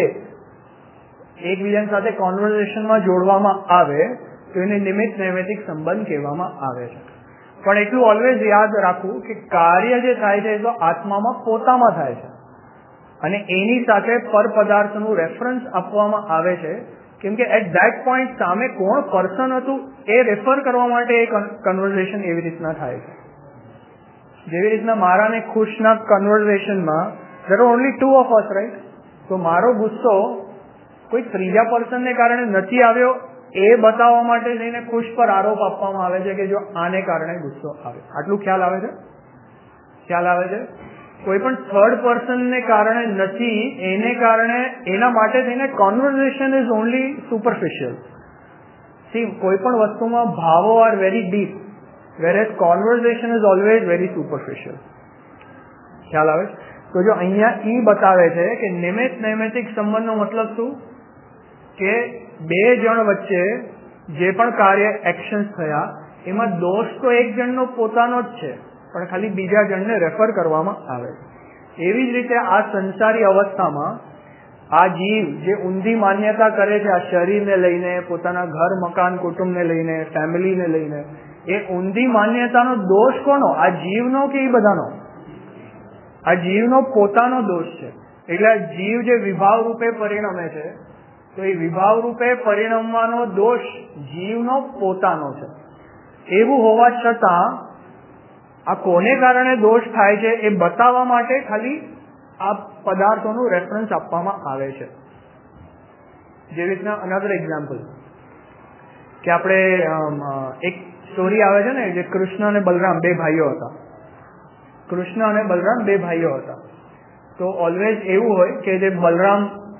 Speaker 1: સાથે કોન્વર્ઝેશનમાં જોડવામાં આવે તો એને નિમિત્ત નૈમિત્તિક સંબંધ કહેવામાં આવે છે. પણ એટલું ઓલવેઝ યાદ રાખવું કે કાર્ય જે થાય છે એ તો આત્મામાં પોતામાં થાય છે અને એની સાથે પર પદાર્થનું રેફરન્સ આપવામાં આવે છે, કેમ કે એટ ધેટ પોઈન્ટ સામે કોણ પર્સન હતું એ રેફર કરવા માટે એ કન્વર્ઝેશન એવી રીતના થાય છે. જેવી રીતના મારા ને ખુશના કન્વર્ઝેશનમાં there are only two of us, right? તો મારો ગુસ્સો કોઈ ત્રીજા પર્સનને કારણે નથી આવ્યો એ બતાવવા માટે જઈને ખુશ પર આરોપ આપવામાં આવે છે કે જો આને કારણે ગુસ્સો આવે. આટલું ખ્યાલ આવે છે? ખ્યાલ આવે છે? કોઈ પણ થર્ડ પર્સનને કારણે નથી, એને કારણે એના માટે થઈને conversation is only superficial. See, કોઈ પણ વસ્તુમાં ભાવો are very deep, whereas conversation is always very superficial. ખ્યાલ આવે? તો જો અહીંયા ઈ બતાવે છે કે નિમિત્ત નૈમિત્તિક સંબંધનો મતલબ શું? કે બે જણ વચ્ચે જે પણ કાર્ય એક્શન્સ થયા એમાં દોષ તો એક જણનો પોતાનો જ છે, પણ ખાલી બીજા જણને રેફર કરવામાં આવે છે. એવી જ રીતે આ સંસારી અવસ્થામાં આ જીવ જે ઊંધી માન્યતા કરે છે આ શરીરને લઈને, પોતાના ઘર મકાન કુટુંબને લઈને, ફેમિલીને લઈને, એ ઊંધી માન્યતાનો દોષ કોનો? આ જીવનો કે એ બધાનો? આ જીવનો પોતાનો દોષ છે. એટલે જીવ જે વિભાવ રૂપે પરિણમે છે તો એ વિભાવ રૂપે પરિણમવાનો દોષ જીવનો પોતાનો છે. એવું હોવા છતાં આ કોને કારણે દોષ થાય છે એ બતાવવા માટે ખાલી આ પદાર્થોનું રેફરન્સ આપવામાં આવે છે. જેવી રીતના અનધર એક્ઝામ્પલ કે આપણે એક સ્ટોરી આવે છે ને, જે કૃષ્ણ અને બલરામ બે ભાઈઓ હતા. કૃષ્ણ અને બલરામ બે ભાઈઓ હતા. તો ઓલવેઝ એવું હોય કે જે બલરામ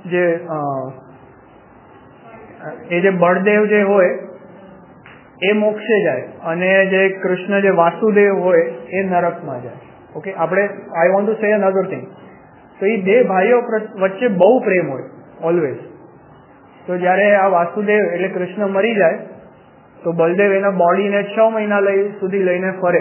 Speaker 1: જે બળદેવ જે હોય એ મોક્ષે જાય અને જે કૃષ્ણ જે વાસુદેવ હોય એ નરકમાં જાય. ઓકે, આપણે I want to say another thing. તો એ બે ભાઈઓ વચ્ચે બહુ પ્રેમ હોય ઓલવેઝ. તો જયારે આ વાસુદેવ એટલે કૃષ્ણ મરી જાય તો બલદેવ એના બોડીને 6 મહિના સુધી લઈને ફરે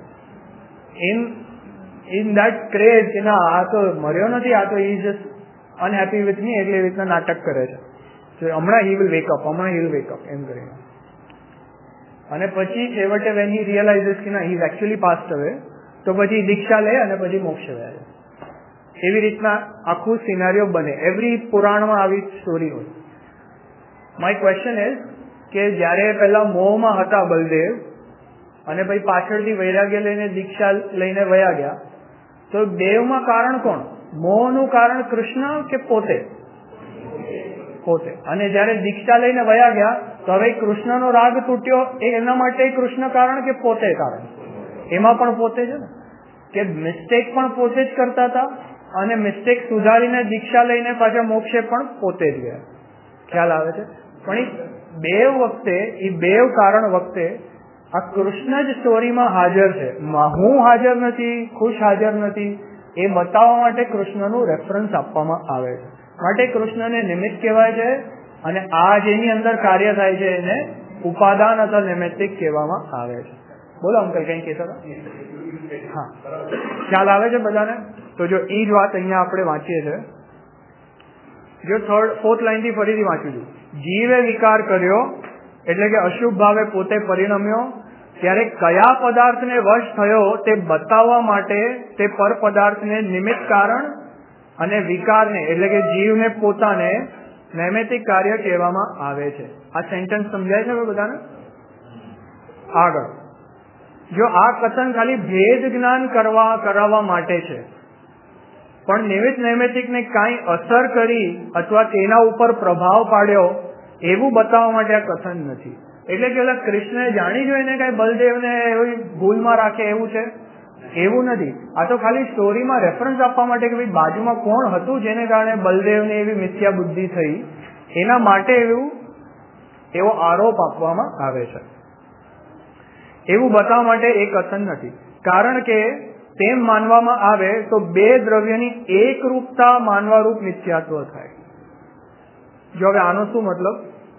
Speaker 1: ઇન ધેટ ક્રેઝ કે ના આ તો મર્યો નથી, આ તો is just unhappy with me, એટલે એવી રીતના નાટક કરે છે. હમણાં હી વિલ વેકઅપ એમ કરીને. અને પછી છેવટે વેન હી રિયલાઇઝિસ કે ના હી ઇઝ એકચ્યુઅલી પાસ્ડ અવે, તો પછી દીક્ષા લે અને પછી મોક્ષ જાય. એવી રીતના આખું સિનારીઓ બને. એવરી પુરાણમાં આવી સ્ટોરી હોય. માય ક્વેશ્ચન ઇઝ કે જયારે પેલા મોહમાં હતા બલદેવ અને પછી પાછળથી વૈરાગ્ય લઈને દીક્ષા લઈને વયા ગયા, તો દેવમાં કારણ કોણ? મોહનું કારણ કૃષ્ણ કે પોતે? પોતે. અને જયારે દીક્ષા લઈને વયા ગયા તો હવે કૃષ્ણનો રાગ તૂટ્યો, એના માટે કૃષ્ણ કારણ કે પોતે કારણ? એમાં પણ પોતે છે ને, કે મિસ્ટેક પણ પોતે જ કરતા હતા અને મિસ્ટેક સુધારીને દીક્ષા લઈને પાછા મોક્ષે પણ પોતે જ ગયા. ખ્યાલ આવે છે? પણ એ બેવ કારણ વખતે આ કૃષ્ણ જ સ્ટોરીમાં હાજર છે. હું હાજર નથી, ખુશ હાજર નથી, એ બતાવવા માટે કૃષ્ણનું રેફરન્સ આપવામાં આવે છે. માટે કૃષ્ણને નિમિત્ત કહેવાય છે અને આ જેની અંદર કાર્ય થાય છે એને ઉપાદાન અથવા નૈમિત્તિક કહેવામાં આવે છે. બોલો અંકલ, કઈ કહેતા હતા? હા, ખ્યાલ આવે છે બધાને? તો જો એ જ વાત અહીંયા આપણે વાંચીએ છીએ. જો ફોર્થ લાઈન થી ફરીથી વાંચું છું. જીવે વિકાર કર્યો એટલે કે અશુભ ભાવે પોતે પરિણમ્યો, ત્યારે કયા પદાર્થને વશ થયો તે બતાવવા માટે તે પર પદાર્થને નિમિત્ત કારણ અને વિકારને એટલે કે જીવને પોતાને નૈમિત્તિક કાર્ય કહેવામાં આવે છે. આ સેન્ટેન્સ સમજાય છે હવે બધાને? આગળ જો આ કથન ખાલી ભેદ જ્ઞાન કરાવવા માટે છે, પણ નિમિત્ત નૈમિત્તિકને કાંઈ અસર કરી અથવા તેના ઉપર પ્રભાવ પાડ્યો એવું બતાવવા માટે આ કથન નથી. એટલે કે ઓલા કૃષ્ણએ જાણી જોઈને કઈ બલદેવને એવી ભૂલમાં રાખે એવું છે એવું નથી. આ તો ખાલી સ્ટોરીમાં રેફરન્સ આપવા માટે કે ભાઈ બાજુમાં કોણ હતું જેને કારણે બલદેવને એવી મિથ્યા બુદ્ધિ થઈ, એના માટે એવો આરોપ આપવામાં આવે છે. એવું બતાવવા માટે એ કથન નથી. કારણ કે તેમ માનવામાં આવે તો બે દ્રવ્યની એકરૂપતા માનવારૂપ મિથ્યાત્વ થાય. જો હવે આનો શું મતલબ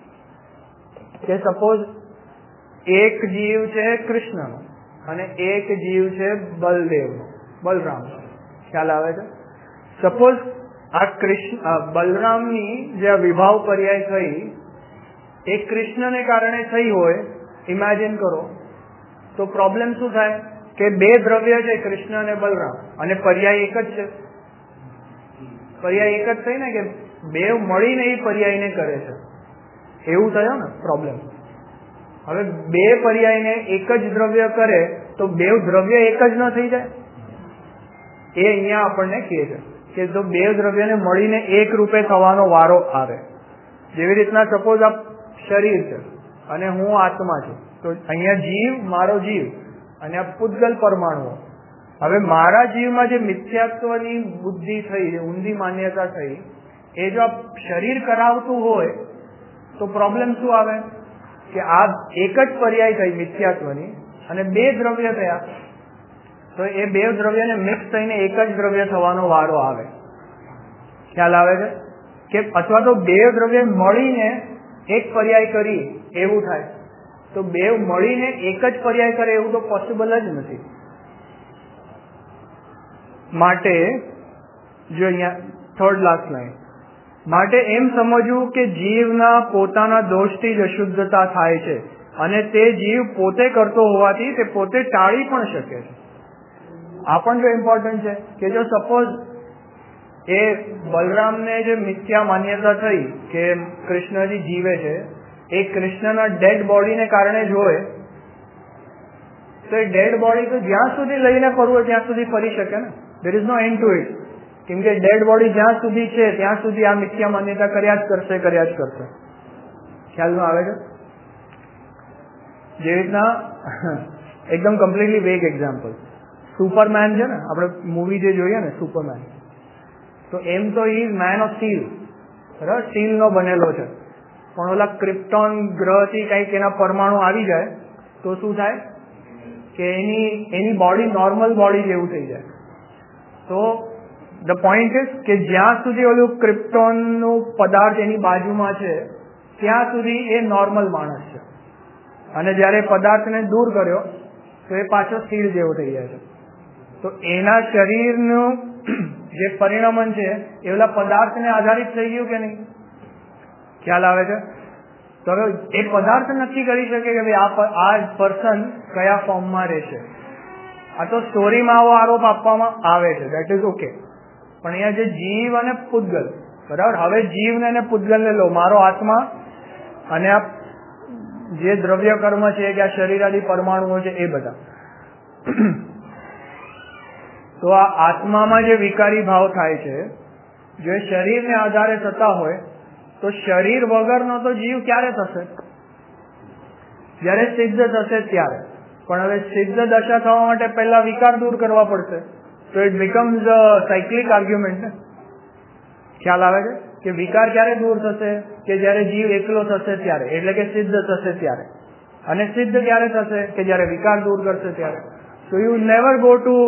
Speaker 1: કે સપોઝ એક જીવ છે કૃષ્ણનો અને એક જીવ છે બલદેવનો, બલરામનો. ખ્યાલ આવે છે? સપોઝ આ બલરામની જે વિભાવ પર્યાય થઈ એ કૃષ્ણને કારણે થઈ હોય, ઇમેજિન કરો, તો પ્રોબ્લેમ શું થાય કે બે દ્રવ્ય છે કૃષ્ણ અને બલરામ અને પર્યાય એક જ છે. પર્યાય એક જ થઈ ને કે બે મળીને એ પર્યાયને કરે છે, એવું થયો ને પ્રોબ્લેમ. હવે બે પર્યાયને એક જ દ્રવ્ય કરે તો બે દ્રવ્ય એક જ ન થઈ જાય? એ અહીંયા આપણને કહે છે કે જો બે દ્રવ્યને મળીને એક રૂપે થવાનો વારો આવે, જેવી રીતના સપોઝ આ શરીર છે અને હું આત્મા છું, તો અહીંયા જીવ, મારો જીવ અને આ પૂતગલ પરમાણુઓ. હવે મારા જીવમાં જે મિથ્યાત્વની બુદ્ધિ થઈ, ઊંધી માન્યતા થઈ, એ જો આ શરીર કરાવતું હોય તો પ્રોબ્લેમ શું આવે કે આ એક જ પર્યાય થઈ મિથ્યાત્વની અને બે દ્રવ્ય થયા, તો એ બે દ્રવ્યને મિક્સ થઈને એક જ દ્રવ્ય થવાનો વારો આવે. ખ્યાલ આવે છે? કે અથવા તો બે દ્રવ્ય મળીને એક પર્યાય કરી એવું થાય, તો બે મળીને એક જ પર્યાય કરે એવું તો પોસિબલ જ નથી. માટે જો અહીંયા થર્ડ લાસ્ટ લાઈન, માટે એમ સમજવું કે જીવના પોતાના દોષથી જ અશુદ્ધતા થાય છે અને તે જીવ પોતે કરતો હોવાથી તે પોતે ટાળી પણ શકે છે. આ પણ જો ઇમ્પોર્ટન્ટ છે કે જો સપોઝ એ બલરામને જે મિથ્યા માન્યતા થઈ કે કૃષ્ણજી જીવે છે, એ કૃષ્ણના ડેડ બોડીને કારણે જ હોય, તો એ ડેડ બોડી તો જ્યાં સુધી લઈને ફરવું હોય ત્યાં સુધી ફરી શકે ને. There is no end to it. કેમ કે ડેડ બોડી જ્યાં સુધી છે ત્યાં સુધી આ મિથ્યા માન્યતા કર્યા જ કરશે. ખ્યાલમાં આવે છે? જે રીતના એકદમ કમ્પ્લીટલી વેગ એક્ઝામ્પલ, સુપરમેન છે ને, આપણે મૂવી જે જોઈએ ને સુપરમેન, તો એમ તો ઈ મેન ઓફ સ્ટીલ, બરાબર, સ્ટીલ નો બનેલો છે, પણ ઓલા ક્રિપ્ટોન ગ્રહથી કંઈક એના પરમાણુ આવી જાય તો શું થાય કે એની બોડી નોર્મલ બોડી જેવું થઈ જાય. તો ધ પોઈન્ટ ઇઝ કે જ્યાં સુધી ઓલું ક્રિપ્ટોનનું પદાર્થ એની બાજુમાં છે ત્યાં સુધી એ નોર્મલ માણસ છે, અને જયારે પદાર્થને દૂર કર્યો તો એ પાછો સ્ટીલ જેવો થઈ જાય છે. તો એના શરીરનું જે પરિણમન છે એ ઓલા પદાર્થને આધારિત થઈ ગયું કે નહીં? ખ્યાલ આવે છે? તો હવે એ પદાર્થ નક્કી કરી શકે કે ભાઈ આ પર્સન કયા ફોર્મમાં રહેશે. આ તો સ્ટોરીમાં આવો આરોપ આપવામાં આવે છે, દેટ ઇઝ ઓકે. પણ અહીંયા જે જીવ અને પૂતગલ, બરાબર, હવે જીવને અને પૂતગલને લો, મારો આત્મા અને આ જે દ્રવ્ય કર્મ છે કે આ શરીરાદી પરમાણુઓ છે એ બધા. તો આ આત્મામાં જે વિકારી ભાવ થાય છે, જો એ શરીરને આધારે થતા હોય તો શરીર વગરનો તો જીવ ક્યારે થશે? જયારે સિદ્ધ થશે ત્યારે. પણ હવે સિદ્ધ દશા થવા માટે પહેલા વિકાર દૂર કરવા પડશે, તો ઇટ બીકમ્સ સાયક્લિક આર્ગ્યુમેન્ટ ને. ખ્યાલ આવે છે કે વિકાર ક્યારે દૂર થશે? કે જયારે જીવ એકલો થશે ત્યારે, એટલે કે સિદ્ધ થશે ત્યારે. અને સિદ્ધ ક્યારે થશે? કે જયારે વિકાર દૂર કરશે ત્યારે. So you never go to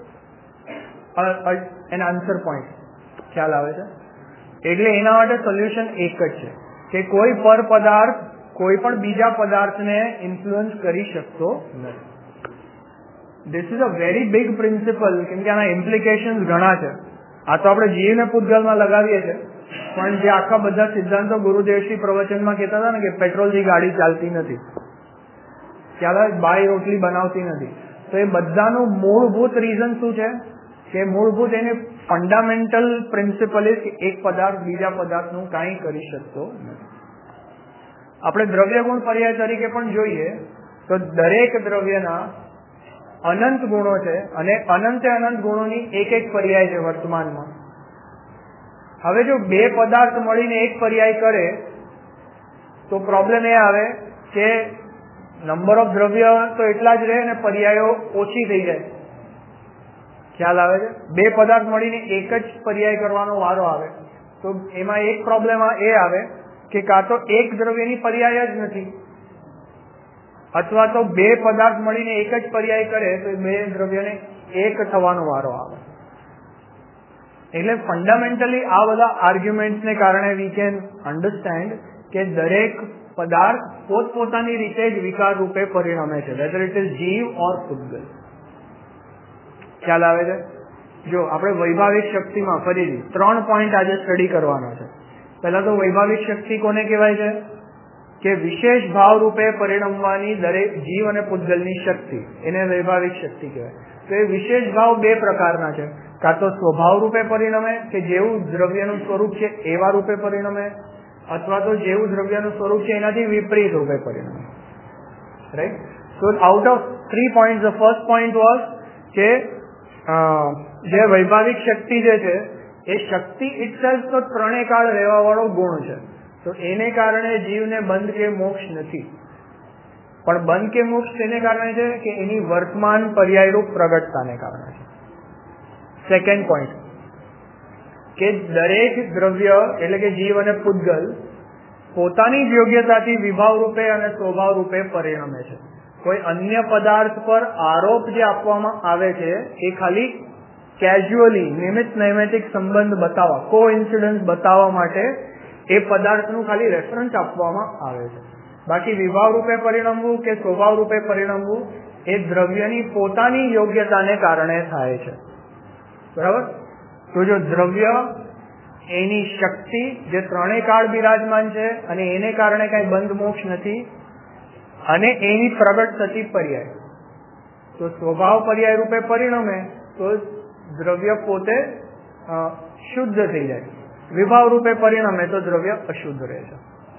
Speaker 1: an answer point. ખ્યાલ આવે છે? એટલે એના માટે સોલ્યુશન એક જ છે કે કોઈ પર પદાર્થ કોઈ પણ બીજા પદાર્થને ઇન્ફ્લુઅન્સ કરી શકતો નથી. This is a very big principle, કેમ કે આના ઇમ્પ્લિકેશન ઘણા છે. આ તો આપણે જીવને પૂતગલમાં લગાવીએ છીએ, પણ જે આખા બધા સિદ્ધાંતો ગુરુદેવશ્રી પ્રવચનમાં કહેતા હતા ને કે પેટ્રોલથી ગાડી ચાલતી નથી, ત્યારે બાય રોટલી બનાવતી નથી, તો એ બધાનું મૂળભૂત રીઝન શું છે કે મૂળભૂત એની ફંડામેન્ટલ પ્રિન્સિપલ કે એક પદાર્થ બીજા પદાર્થનું કાંઈ કરી શકતો નથી. આપણે દ્રવ્ય ગુણ પર્યાય તરીકે પણ જોઈએ તો દરેક દ્રવ્યના અનંત ગુણો છે અને અનંતે અનંત ગુણોની એક એક પર્યાય છે વર્તમાનમાં. હવે જો બે પદાર્થ મળીને એક પર્યાય કરે તો પ્રોબ્લેમ એ આવે કે નંબર ઓફ દ્રવ્ય તો એટલા જ રહે અને પર્યાયો ઓછી થઈ જાય. ખ્યાલ આવે છે? બે પદાર્થ મળીને એક જ પર્યાય કરવાનો વારો આવે તો એમાં એક પ્રોબ્લેમ એ આવે કે કાં તો એક દ્રવ્યની પર્યાય જ નથી, અથવા તો બે પદાર્થ મળીને એક જ પર્યાય કરે તો બે દ્રવ્યને એક થવાનો વારો આવે. એટલે ફંડામેન્ટલી આ બધા આર્ગ્યુમેન્ટ્સને કારણે વી કેન અન્ડરસ્ટેન્ડ કે દરેક પદાર્થ પોતપોતાની રીતે જ વિકાર રૂપે પરિણમે છે, વેધર ઇટ ઇઝ જીવ ઓર પૂતગલ. ખ્યાલ આવે છે? જો આપણે વૈભાવિક શક્તિમાં ફરીથી 3 પોઈન્ટ આજે સ્ટડી કરવાનો છે. પહેલા તો વૈભાવિક શક્તિ કોને કહેવાય છે? કે વિશેષ ભાવ રૂપે પરિણમવાની દરેક જીવ અને પૂતગલની શક્તિ, એને વૈભાવિક શક્તિ કહેવાય. તો એ વિશેષ ભાવ બે પ્રકારના છે, કાં તો સ્વભાવ રૂપે પરિણમે કે જેવું દ્રવ્યનું સ્વરૂપ છે એવા રૂપે પરિણમે, અથવા તો જેવું દ્રવ્યનું સ્વરૂપ છે એનાથી વિપરીત રૂપે પરિણમે. Right? So out of 3 point, the first point was કે જે વૈભાવિક શક્તિ જે છે એ શક્તિ ઇટસેલ્ફ તો ત્રણેય કાળ રહેવા વાળો ગુણ છે. તો એને કારણે જીવને બંધ કે મોક્ષ નથી, પણ બંધ કે મોક્ષ તેને કારણે છે કે એની વર્તમાન પર્યાયરૂપ પ્રગટતાને કારણે છે. સેકન્ડ પોઈન્ટ કે દરેક દ્રવ્ય એટલે કે જીવ અને પૂતગલ પોતાની જ યોગ્યતાથી વિભાવ રૂપે અને સ્વભાવ રૂપે પરિણમે છે. કોઈ અન્ય પદાર્થ પર આરોપ જે આપવામાં આવે છે એ ખાલી કેઝ્યુઅલી નિમિત્ત નૈમિત્તિક સંબંધ બતાવવા, કો ઇન્સિડન્સ બતાવવા માટે એ પદાર્થનું ખાલી રેફરન્સ આપવામાં આવે છે. બાકી વિભાવ રૂપે પરિણમવું કે સ્વભાવ રૂપે પરિણમવું એ દ્રવ્યની પોતાની યોગ્યતાને કારણે થાય છે. બરાબર? તો જો દ્રવ્ય એની શક્તિ જે ત્રણેય કાળ બિરાજમાન છે અને એને કારણે કઈ બંધ મોક્ષ નથી, અને એની પ્રગટ થતી પર્યાય, તો સ્વભાવ પર્યાય રૂપે પરિણમે તો દ્રવ્ય પોતે શુદ્ધ થઈ જાય, વિભાવ રૂપે પરિણમે તો દ્રવ્ય અશુદ્ધ રહે છે.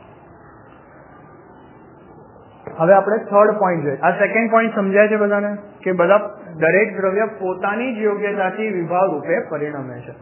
Speaker 1: હવે આપણે થર્ડ પોઈન્ટ જોઈએ. આ સેકન્ડ પોઈન્ટ સમજાય છે બધાને કે બધા દરેક દ્રવ્ય પોતાની જ યોગ્યતાથી વિભાવ રૂપે પરિણમે છે.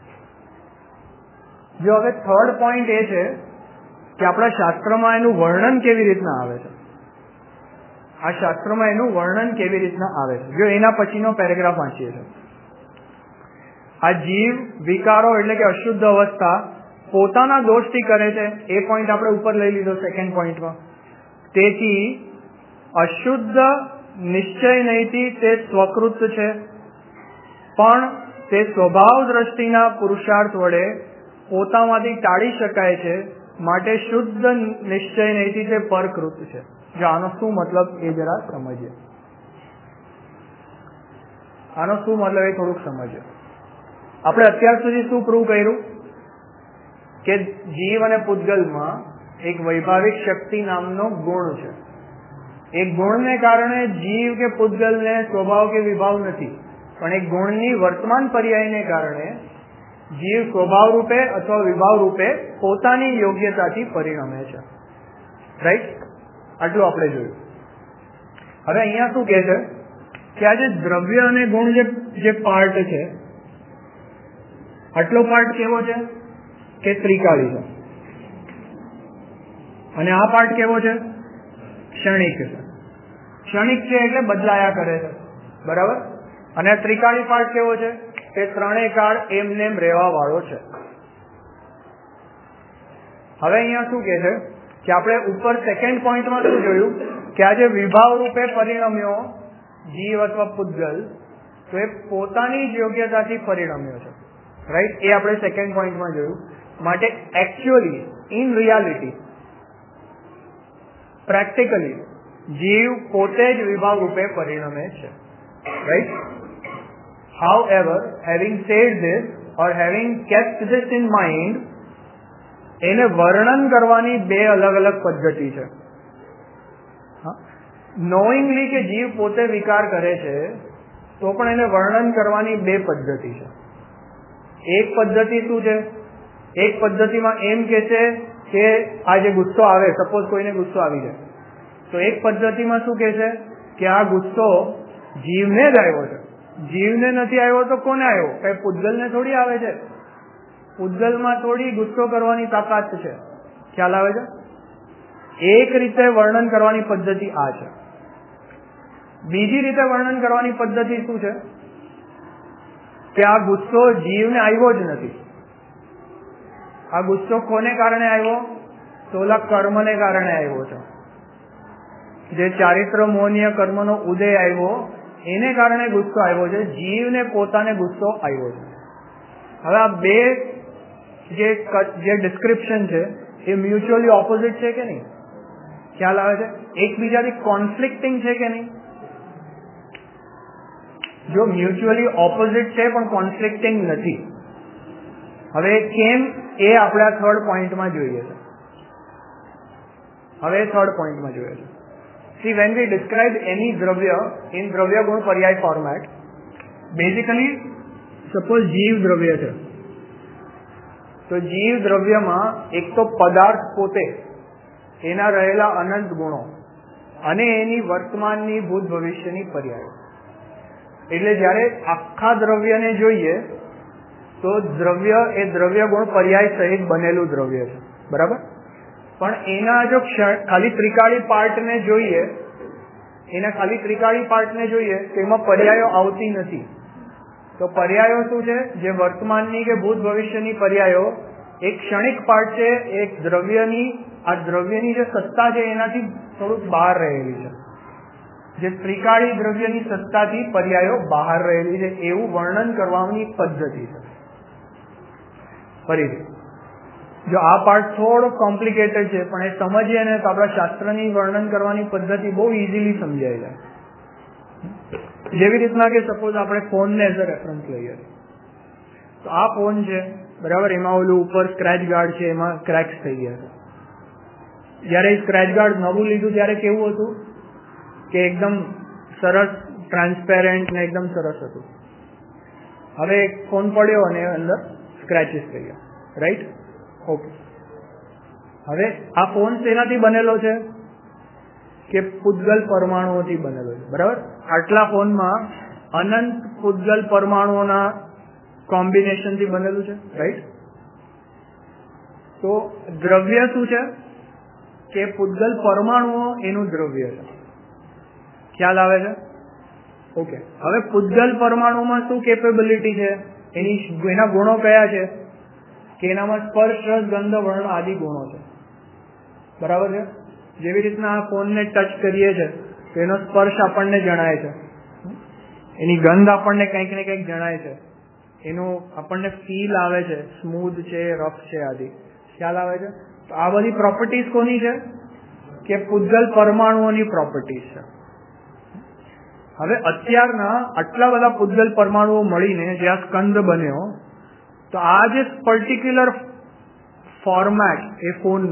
Speaker 1: જો હવે થર્ડ પોઈન્ટ એ છે કે આપણા શાસ્ત્રમાં એનું વર્ણન કેવી રીતના આવે છે. આ શાસ્ત્રમાં એનું વર્ણન કેવી રીતના આવે છે, જો એના પછીનો પેરેગ્રાફ વાંચીએ છીએ. આ જીવ વિકારો એટલે કે અશુદ્ધ અવસ્થા પોતાના દોષથી કરે છે, એ પોઈન્ટ આપણે ઉપર લઈ લીધો સેકન્ડ પોઈન્ટમાં. તેથી અશુદ્ધ નિશ્ચય નહીંથી તે સ્વકૃત છે, પણ તે સ્વભાવ દ્રષ્ટિના પુરુષાર્થ વડે પોતામાંથી ટાળી શકાય છે, માટે શુદ્ધ નિશ્ચય નહીંથી તે પરકૃત છે. જો આનો શું મતલબ એ જરા સમજીએ. આનો શું મતલબ એ થોડુંક સમજીએ. આપણે અત્યાર સુધી શું પ્રૂવ કર્યું કે જીવ અને પૂતગલમાં એક વૈભાવિક શક્તિ નામનો ગુણ છે. એ ગુણને કારણે જીવ કે પૂતગલને સ્વભાવ કે વિભાવ નથી, પણ એ ગુણની વર્તમાન પર્યાયને કારણે જીવ સ્વભાવ રૂપે અથવા વિભાવ રૂપે પોતાની યોગ્યતાથી પરિણમે છે. રાઈટ? આટલું આપણે જોયું. હવે અહીંયા શું કહે છે કે આ જે દ્રવ્ય અને ગુણ જે પાર્ટ છે, આટલો પાર્ટ કેવો છે કે ત્રિકાળી છે, અને આ પાર્ટ કેવો છે? ક્ષણિક છે. ક્ષણિક છે એટલે બદલાયા કરે છે. બરાબર? અને આ ત્રિકાળી પાર્ટ કેવો છે? તે ત્રણેય કાળ એમને રહેવા વાળો છે. હવે અહીંયા શું કહે છે કે આપણે ઉપર સેકન્ડ પોઈન્ટમાં શું જોયું કે આ જે વિભાવ રૂપે પરિણમ્યો જીવ અથવા પૂતગલ, તો એ પોતાની જ યોગ્યતાથી પરિણમ્યો છે. રાઈટ? એ આપણે સેકન્ડ પોઈન્ટમાં જોયું. માટે એકચ્યુઅલી ઇન રિયાલિટી પ્રેક્ટિકલી જીવ પોતે જ વિભાવ રૂપે પરિણમે છે. Right? However, having said this or having kept this in mind, એને વર્ણન કરવાની બે અલગ અલગ પદ્ધતિ છે. નોઈંગલી કે જીવ પોતે વિકાર કરે છે તો પણ એને વર્ણન કરવાની બે પદ્ધતિ છે. એક પદ્ધતિ શું છે? એક પદ્ધતિમાં એમ કે છે કે આ જે ગુસ્સો આવે, સપોઝ કોઈને ગુસ્સો આવી જાય, તો એક પદ્ધતિમાં શું કે છે કે આ ગુસ્સો જીવને જ આવ્યો છે. જીવને નથી આવ્યો તો કોને આવ્યો? કઈ પૂતગલને થોડી આવે છે. પૂતગલમાં થોડી ગુસ્સો કરવાની તાકાત છે. ખ્યાલ આવે છે? એક રીતે વર્ણન કરવાની પદ્ધતિ આ છે. બીજી રીતે વર્ણન કરવાની પદ્ધતિ શું છે કે આ ગુસ્સો જીવને આવ્યો જ નથી. આ ગુસ્સો કોને કારણે આવ્યો? તો ઓલા કર્મને કારણે આવ્યો છે. જે ચારિત્ર મોહનીય કર્મનો ઉદય આવ્યો એને કારણે ગુસ્સો આવ્યો છે. જીવને પોતાને ગુસ્સો આવ્યો છે. હવે આ બે જે ડિસ્ક્રિપ્શન છે એ મ્યુચ્યુઅલી ઓપોઝિટ છે કે નહીં? ખ્યાલ આવે છે? એકબીજાથી કોન્ફ્લિક્ટિંગ છે કે નહીં? જો મ્યુચ્યુઅલી ઓપોઝિટ છે પણ કોન્ફ્લિક્ટિંગ નથી. હવે કેમ એ આપણે આ થર્ડ પોઈન્ટમાં જોઈએ છે. હવે થર્ડ પોઈન્ટમાં જોઈએ છે. See, when we describe any dravya in dravya gun paryay format, basically suppose જીવ દ્રવ્ય છે તો જીવ દ્રવ્યમાં એક તો પદાર્થ પોતે, એના રહેલા અનંત ગુણો અને એની વર્તમાનની ભૂત ભવિષ્યની પર્યાયો. એટલે જયારે આખા દ્રવ્યને જોઈએ તો દ્રવ્ય એ દ્રવ્ય ગુણ પર્યાય સહિત બનેલું દ્રવ્ય છે, બરાબર. પણ એના જો ખાલી ત્રિકાળી પાર્ટને જોઈએ, તો એમાં પર્યાયો આવતી નથી. તો પર્યાયો શું છે? જે વર્તમાનની કે ભૂત ભવિષ્યની પર્યાયો એક ક્ષણિક પાર્ટ છે. એક દ્રવ્યની જે સત્તા છે એનાથી થોડુંક બહાર રહેલી છે. જે ત્રિકાળી દ્રવ્યની સત્તાથી પર્યાયો બહાર રહેલી છે એવું વર્ણન કરવાની પદ્ધતિ છે. ફરીથી, જો આ પાર્ટ થોડો કોમ્પ્લિકેટેડ છે પણ એ સમજીએ ને તો આપણા શાસ્ત્રની વર્ણન કરવાની પદ્ધતિ બહુ ઇઝીલી સમજાઈ જાય. જેવી રીતના કે સપોઝ આપણે ફોનને એઝ અ રેફરન્સ લઈએ તો આ ફોન છે, બરાબર. એમાં ઓલું ઉપર સ્ક્રેચ ગાર્ડ છે, એમાં ક્રેક્સ થઈ ગયા છે. જયારે સ્ક્રેચ ગાર્ડ નવું લીધું ત્યારે કેવું હતું કે એકદમ સરસ ટ્રાન્સપેરેન્ટ ને એકદમ સરસ હતું. હવે ફોન પડ્યો અને અંદર સ્ક્રેચીસ થઈ ગયા, રાઈટ? ઓકે. હવે આ ફોન શેનાથી બનેલો છે? કે પૂતગલ પરમાણુઓથી બનેલો છે, બરાબર. આટલા ફોનમાં અનંત પૂતગલ પરમાણુઓના કોમ્બિનેશનથી બનેલું છે, રાઈટ? તો દ્રવ્ય શું છે? કે પૂતગલ પરમાણુઓ એનું દ્રવ્ય છે. ખ્યાલ આવે છે? ઓકે. હવે પૂતગલ પરમાણુમાં શું કેપેબિલિટી છે? એના ગુણો કયા છે? કે એનામાં સ્પર્શ, રસ, ગંધ, વર્ણ આદિ ગુણો છે, બરાબર છે. જેવી રીતના આ ફોનને ટચ કરીએ છીએ તો એનો સ્પર્શ આપણને જણાય છે, એની ગંધ આપણને કંઈક ને કંઈક જણાય છે, એનું આપણને ફીલ આવે છે, સ્મૂધ છે, રફ છે આદિ. ખ્યાલ આવે છે? તો આ બધી પ્રોપર્ટીઝ કોની છે? કે પૂતગલ પરમાણુઓની પ્રોપર્ટીઝ છે. હવે અત્યારના આટલા બધા પૂતગલ પરમાણુઓ મળીને જે આ સ્કંદ બન્યો, તો આ જે પર્ટિક્યુલર ફોર્મેટ એ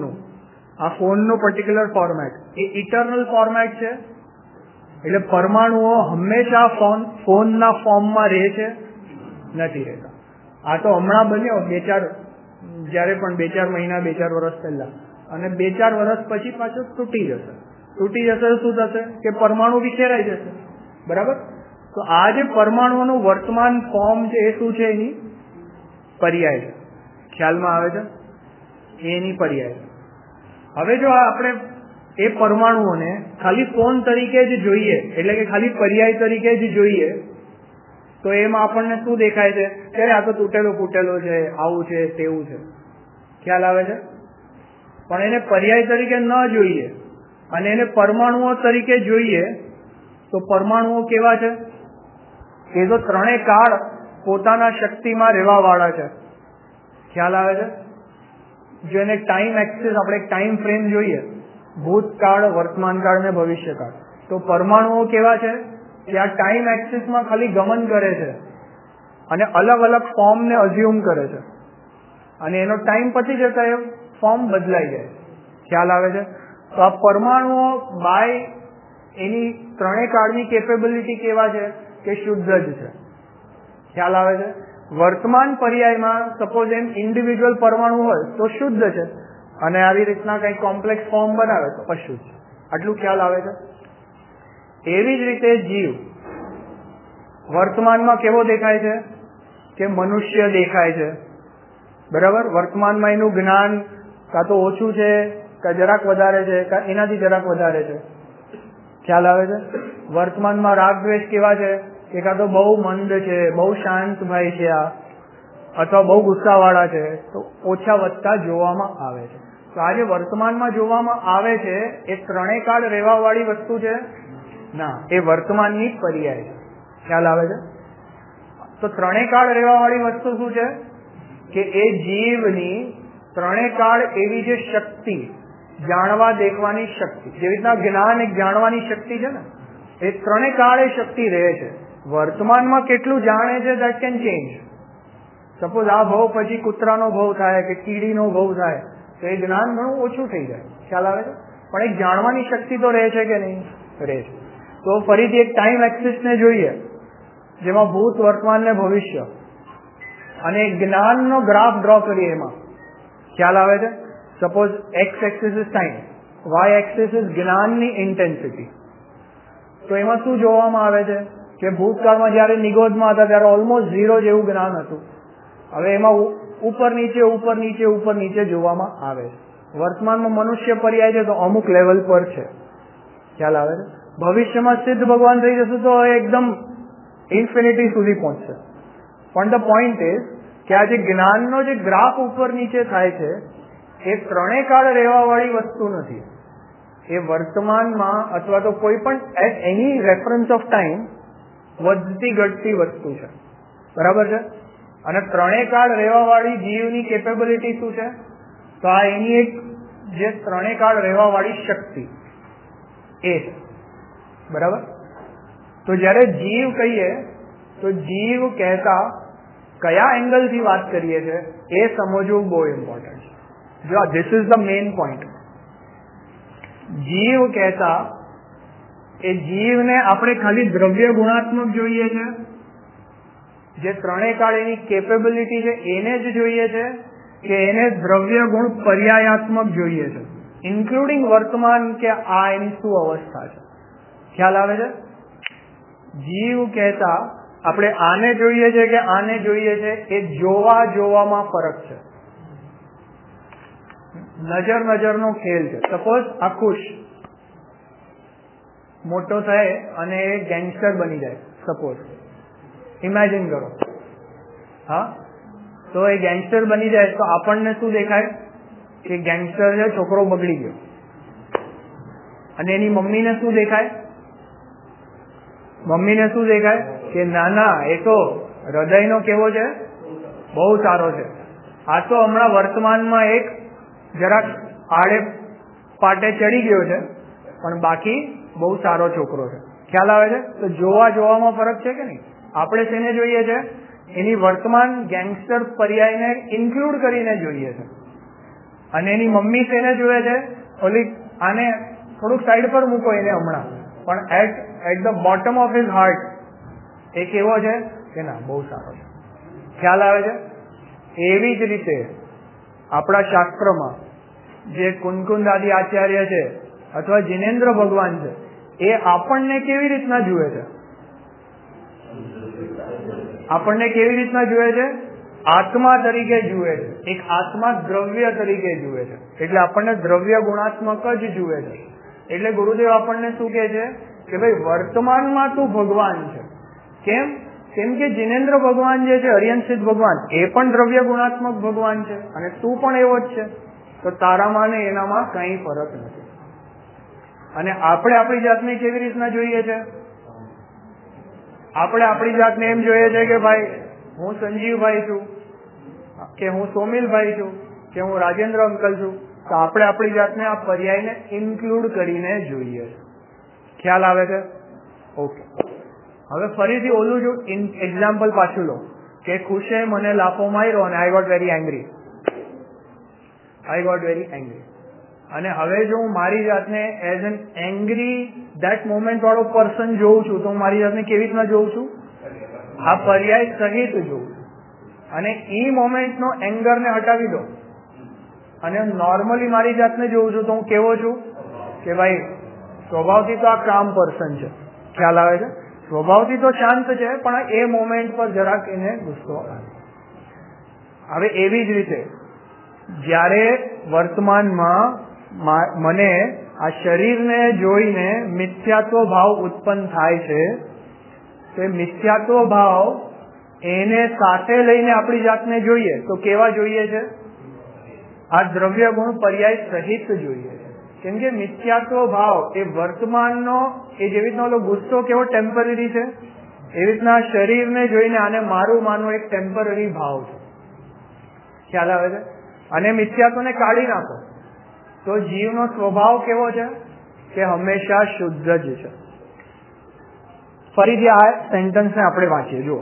Speaker 1: ફોનનું પર્ટિક્યુલર ફોર્મેટ એ ઇટરનલ ફોર્મેટ છે. એટલે પરમાણુઓ હંમેશા ફોનના ફોર્મમાં રહે છે? નથી રહેતા. આ તો હમણાં બન્યો જયારે પણ 2-4 મહિના 2-4 વર્ષ પહેલા, અને 2-4 વર્ષ પછી પાછો તૂટી જશે તો શું થશે? કે પરમાણુ વિખેરાઈ જશે, બરાબર. તો આ જે પરમાણુઓનું વર્તમાન ફોર્મ છે એ શું છે? એની પર્યાય છે. ખ્યાલમાં આવે છે? એની પર્યાય છે. હવે જો આપણે એ પરમાણુઓને ખાલી ફોન તરીકે જ જોઈએ, એટલે કે ખાલી પર્યાય તરીકે જ જોઈએ, તો એમાં આપણને શું દેખાય છે? કે આ તો તૂટેલો ફૂટેલો છે, આવું છે, તેવું છે. ખ્યાલ આવે છે? પણ એને પર્યાય તરીકે ન જોઈએ અને એને પરમાણુઓ તરીકે જોઈએ તો પરમાણુઓ કેવા છે? એ તો ત્રણેય કાળ પોતાના શક્તિમાં રહેવા વાળા છે. ખ્યાલ આવે છે? જો એને ટાઈમ એક્સિસ, આપણે ટાઈમ ફ્રેમ જોઈએ, ભૂતકાળ, વર્તમાનકાળ ને ભવિષ્યકાળ, તો પરમાણુઓ કેવા છે? કે આ ટાઈમ એક્સિસમાં ખાલી ગમન કરે છે અને અલગ અલગ ફોર્મને અઝ્યુમ કરે છે, અને એનો ટાઈમ પછી જતા એ ફોર્મ બદલાઈ જાય. ખ્યાલ આવે છે? તો આ પરમાણુઓ બાય એની ત્રણેય કાળની કેપેબિલિટી કેવા છે? કે શુદ્ધ જ છે. ખ્યાલ આવે છે? વર્તમાન પર્યાયમાં સપોઝ એમ ઇન્ડિવિજ્યુઅલ પરમાણુ હોય તો શુદ્ધ છે, અને આવી રીતના કઈ કોમ્પ્લેક્સ ફોર્મ બનાવે તો અશુદ્ધ છે. આટલું ખ્યાલ આવે છે? એવી જ રીતે જીવ, વર્તમાનમાં કેવો દેખાય છે કે મનુષ્ય દેખાય છે, બરાબર. વર્તમાનમાં એનું જ્ઞાન કાં તો ઓછું છે, કાં જરાક વધારે છે, કાં એનાથી જરાક વધારે છે. ખ્યાલ આવે છે? વર્તમાનમાં રાગ દ્વેષ કેવા છે કે કાં તો બહુ મંદ છે, બહુ શાંત ભાઈ છે આ, અથવા બહુ ગુસ્સાવાળા છે, તો ઓછા વધતા જોવામાં આવે છે. તો આ જે વર્તમાનમાં જોવામાં આવે છે એ ત્રણેય કાળ રહેવા વાળી વસ્તુ છે? ના, એ વર્તમાનની પર્યાય છે. ખ્યાલ આવે છે? તો ત્રણેય કાળ રહેવા વાળી વસ્તુ શું છે કે એ જીવની ત્રણેય કાળ એવી જે શક્તિ, જાણવા દેખવાની શક્તિ, જેવી રીતના જ્ઞાન એક જાણવાની શક્તિ છે ને, એ ત્રણેય કાળ એ શક્તિ રહે છે. વર્તમાનમાં કેટલું જાણે છે દેટ કેન ચેન્જ. સપોઝ આ ભવ પછી કૂતરાનો ભવ થાય કે કીડીનો ભવ થાય તો એ જ્ઞાન ઘણું ઓછું થઈ જાય. ખ્યાલ આવે છે? પણ એક જાણવાની શક્તિ તો રહે છે કે નહીં? રહે છે. તો ફરીથી એક ટાઈમ એક્સિસને જોઈએ જેમાં ભૂત, વર્તમાન ને ભવિષ્ય, અને જ્ઞાનનો ગ્રાફ ડ્રો કરીએ એમાં. ખ્યાલ આવે છે? Suppose X axis is time, Y axis is જ્ઞાનની ઇન્ટેન્સિટી. તો એમાં શું જોવામાં આવે છે કે ભૂતકાળમાં જયારે નિગોદમાં હતા ત્યારે ઓલમોસ્ટ 0 જેવું જ્ઞાન હતું. હવે એમાં ઉપર નીચે ઉપર નીચે ઉપર નીચે જોવામાં આવે છે. વર્તમાનમાં મનુષ્ય પર્યાય છે તો અમુક લેવલ પર છે. ખ્યાલ આવે છે? ભવિષ્યમાં સિદ્ધ ભગવાન થઈ જશે તો એકદમ ઇન્ફિનિટી સુધી પહોંચશે. પણ ધ પોઈન્ટ ઇઝ કે આ જે જ્ઞાનનો જે ગ્રાફ ઉપર નીચે થાય છે એ ત્રણેય કાળ રહેવા વાળી વસ્તુ નથી. એ વર્તમાનમાં અથવા તો કોઈ પણ એટ એની રેફરન્સ ઓફ ટાઈમ વધતી ઘટતી વસ્તુ છે. બરાબર છે? અને ત્રણેય કાળ રહેવા વાળી જીવની કેપેબિલિટી શું છે? તો આ એની એક જે ત્રણેય કાળ રહેવા વાળી શક્તિ એ છે. બરાબર? તો જયારે જીવ કહીએ તો જીવ કહેતા કયા એંગલથી વાત કરીએ છીએ એ સમજવું બહુ ઇમ્પોર્ટન્ટ છે. જો this is the main point. જીવ કહેતા એ જીવને આપણે ખાલી દ્રવ્ય ગુણાત્મક જોઈએ છે, જે ત્રણેય કાળ એની કેપેબિલિટી છે એને જ જોઈએ છે, કે એને દ્રવ્ય ગુણ પર્યાયાત્મક જોઈએ છે, ઇન્ક્લુડિંગ વર્તમાન કે આ એની શું અવસ્થા છે? ખ્યાલ આવે છે? જીવ કહેતા આપણે આને જોઈએ છે કે આને જોઈએ છે એ જોવામાં ફરક છે. નજરનો ખેલ છે. સપોઝ આ ખુશ મોટો થાય અને એ ગેંગસ્ટર બની જાય, સપોઝ ઇમેજિન કરો. હા, તો એ ગેંગસ્ટર બની જાય તો આપણને શું દેખાય કે ગેંગસ્ટર છે, છોકરો બગડી ગયો. અને એની મમ્મીને શું દેખાય? મમ્મીને શું દેખાય કે ના એ તો હૃદયનો કેવો છે? બહુ સારો છે. આ તો હમણાં વર્તમાનમાં એક જરાક આડે પાટે ચડી ગયો છે, પણ બાકી બહુ સારો છોકરો છે. ખ્યાલ આવે છે? તો જોવામાં ફરક છે કે નહીં? આપણે શેને જોઈએ છે? એની વર્તમાન ગેંગસ્ટર પર્યાયને ઇન્ક્લુડ કરીને જોઈએ છે. અને એની મમ્મી શેને જોઈએ છે? ઓલી આને થોડુંક સાઈડ પર મૂકો એને હમણાં, પણ at the bottom of his heart એ કેવો છે કે ના બહુ સારો છે. ખ્યાલ આવે છે? એવી જ રીતે આપણા શાસ્ત્રમાં જે કુનકુંદ આદિ આચાર્ય છે અથવા જિનેન્દ્ર ભગવાન છે એ આપણને કેવી રીતના જુએ છે? આપણને કેવી રીતના જુએ છે? આત્મા તરીકે જુએ છે. એક આત્મા દ્રવ્ય તરીકે જુએ છે. એટલે આપણને દ્રવ્ય ગુણાત્મક જ જુએ છે. એટલે ગુરુદેવ આપણને શું કહે છે કે ભાઈ વર્તમાનમાં તું ભગવાન છે. કેમ કે જિનેન્દ્ર ભગવાન જે છે, હરિયન સિદ્ધ ભગવાન, એ પણ દ્રવ્ય ગુણાત્મક ભગવાન છે અને તું પણ એવો જ છે. તો તારામાં ને એનામાં કઈ ફરક નથી. અને આપણે આપણી જાતને કેવી રીતના જોઈએ છે? આપણે આપણી જાતને એમ જોઈએ છે કે ભાઈ હું સંજીવભાઈ છું, કે હું સોમિલભાઈ છું, કે હું રાજેન્દ્ર અંકલ છું. તો આપણે આપણી જાતને આ પર્યાયને ઇન્ક્લુડ કરીને જોઈએ. ખ્યાલ આવે છે? ઓકે. હવે ફરીથી ઓલું જો એક્ઝામ્પલ પાછું લો કે ખુશે મને લાફો માર્યો અને આઈ ગોટ વેરી એંગ્રી. અને હવે જો હું મારી જાતને as an angry that moment વાળો પર્સન જોઉં છું તો હું મારી જાતને કેવી રીતના જોઉં છું? આ પર્યાય સહિત જોઉં છું. અને ઈ મોમેન્ટનો એંગરને હટાવી દો અને નોર્મલી મારી જાતને જોઉં છું તો હું કેવો છું કે ભાઈ સ્વભાવથી તો આ કામ પર્સન છે. ખ્યાલ આવે છે? સ્વભાવથી તો શાંત છે, પણ એ મોમેન્ટ પર જરાક એને ગુસ્સો આવે. હવે એવી જ રીતે જ્યારે વર્તમાનમાં મને આ શરીરને જોઈને મિથ્યાત્વ ભાવ ઉત્પન્ન થાય છે, તે મિથ્યાત્વ ભાવ એને સાથે લઈને આપણી જાતને જોઈએ તો કેવા જોઈએ છે? આ દ્રવ્ય ગુણ પર્યાય સહિત જોઈએ છે. કેમ કે મિથ્યાત્વ ભાવ એ વર્તમાનનો, એ જેવી રીતના ઓલો ગુસ્સો કેવો ટેમ્પરરી છે, એવી રીતના શરીરને જોઈને આને મારું માનવું એક ટેમ્પરરી ભાવ છે. ખ્યાલ આવે છે? અને મિથ્યાત્વને કાઢી નાખો તો જીવનો સ્વભાવ કેવો છે કે હંમેશા શુદ્ધ જ છે. ફરીથી આ સેન્ટન્સને આપણે વાંચીએ. જુઓ,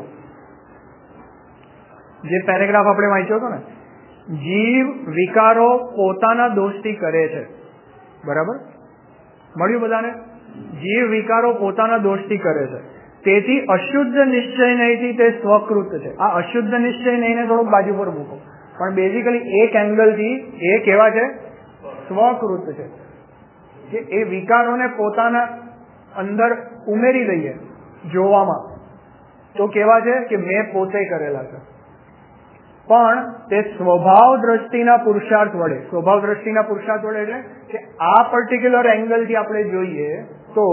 Speaker 1: જે પેરેગ્રાફ આપણે વાંચ્યો હતો ને, જીવ વિકારો પોતાના દોષથી કરે છે. બરાબર? મળ્યું બધાને? જીવ વિકારો પોતાના દોષથી કરે છે, તેથી અશુદ્ધ નિશ્ચય નહીંથી તે સ્વકૃત છે. આ અશુદ્ધ નિશ્ચય નહીંને થોડુંક બાજુ પર મૂકો, પણ બેઝિકલી એક એંગલથી એ કેવા છે? સ્વકૃત છે. કે એ વિકારોને પોતાના અંદર ઉમેરી લઈએ જોવામાં તો કેવા છે કે મેં પોતે કરેલા છે. પણ તે સ્વભાવ દ્રષ્ટિના પુરુષાર્થ વડે, સ્વભાવ દ્રષ્ટિના પુરુષાર્થ વડે એટલે કે આ પર્ટિક્યુલર એંગલથી આપણે જોઈએ તો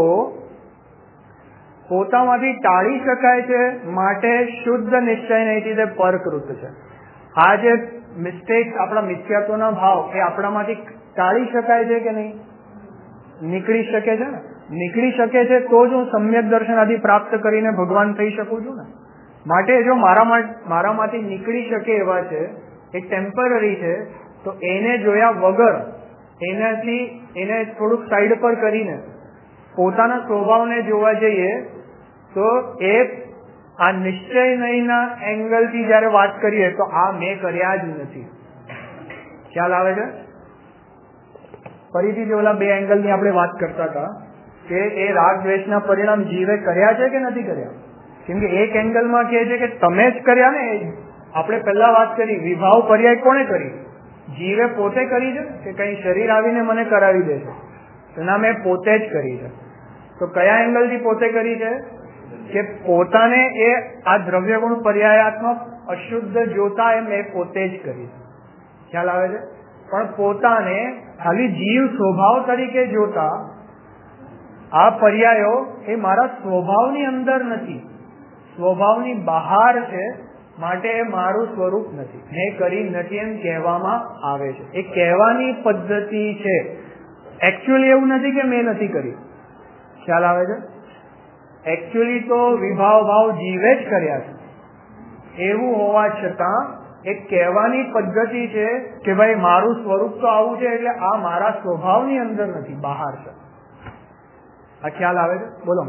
Speaker 1: પોતામાંથી ટાળી શકાય છે, માટે શુદ્ધ નિશ્ચય નહીંથી તે પરકૃત છે. આ જે મિસ્ટેક, આપણા મિથ્યાત્વના ભાવ એ આપણામાંથી ટાળી શકાય છે કે નહીં? નીકળી શકે છે ને? નીકળી શકે છે તો જ હું સમ્યક દર્શન આદિ પ્રાપ્ત કરીને ભગવાન થઈ શકું છું ને. માટે જો મારામાંથી નીકળી શકે એવા છે, એ ટેમ્પરરી છે, તો એને જોયા વગર એને થોડુંક સાઈડ પર કરીને પોતાના સ્વભાવને જોવા જઈએ તો એ આ નિશ્ચય નહીંના એંગલથી જયારે વાત કરીએ તો આ મેં કર્યા જ નથી. ખ્યાલ આવે છે? ફરીથી જે ઓલા બે એંગલની આપણે વાત કરતા હતા કે એ રાગ દ્વેષના પરિણામ જીવે કર્યા છે કે નથી કર્યા. કેમ કે એક એંગલમાં કહે છે કે તમે જ કર્યા ને. આપણે પહેલા વાત કરી, વિભાવ પર્યાય કોણે કરી? જીવે પોતે કરી છે કે કઈ શરીર આવીને મને કરાવી દે છે? તો ના, મેં પોતે જ કરી છે. તો કયા એંગલથી પોતે કરી છે? કે પોતાને એ આ દ્રવ્ય ગુણ પર્યાયાત્મક અશુદ્ધ જોતા એ મેં પોતે જ કરી છે. ખ્યાલ આવે છે? પણ પોતાને ખાલી જીવ સ્વભાવ તરીકે જોતા આ પર્યાયો એ મારા સ્વભાવની અંદર નથી, સ્વભાવની બહાર છે, માટે એ મારું સ્વરૂપ નથી, મેં કરી નથી એમ કહેવામાં આવે છે. એ કહેવાની પદ્ધતિ છે. એકચ્યુઅલી એવું નથી કે મેં નથી કરી. ખ્યાલ આવે છે? એકચ્યુઅલી તો વિભાવ ભાવ જીવે જ કર્યા છે. એવું હોવા છતાં એક કહેવાની પદ્ધતિ છે કે ભાઈ મારું સ્વરૂપ તો આવું છે, એટલે આ મારા સ્વભાવની અંદર નથી, બહાર છે. આ ખ્યાલ આવે છે? બોલો.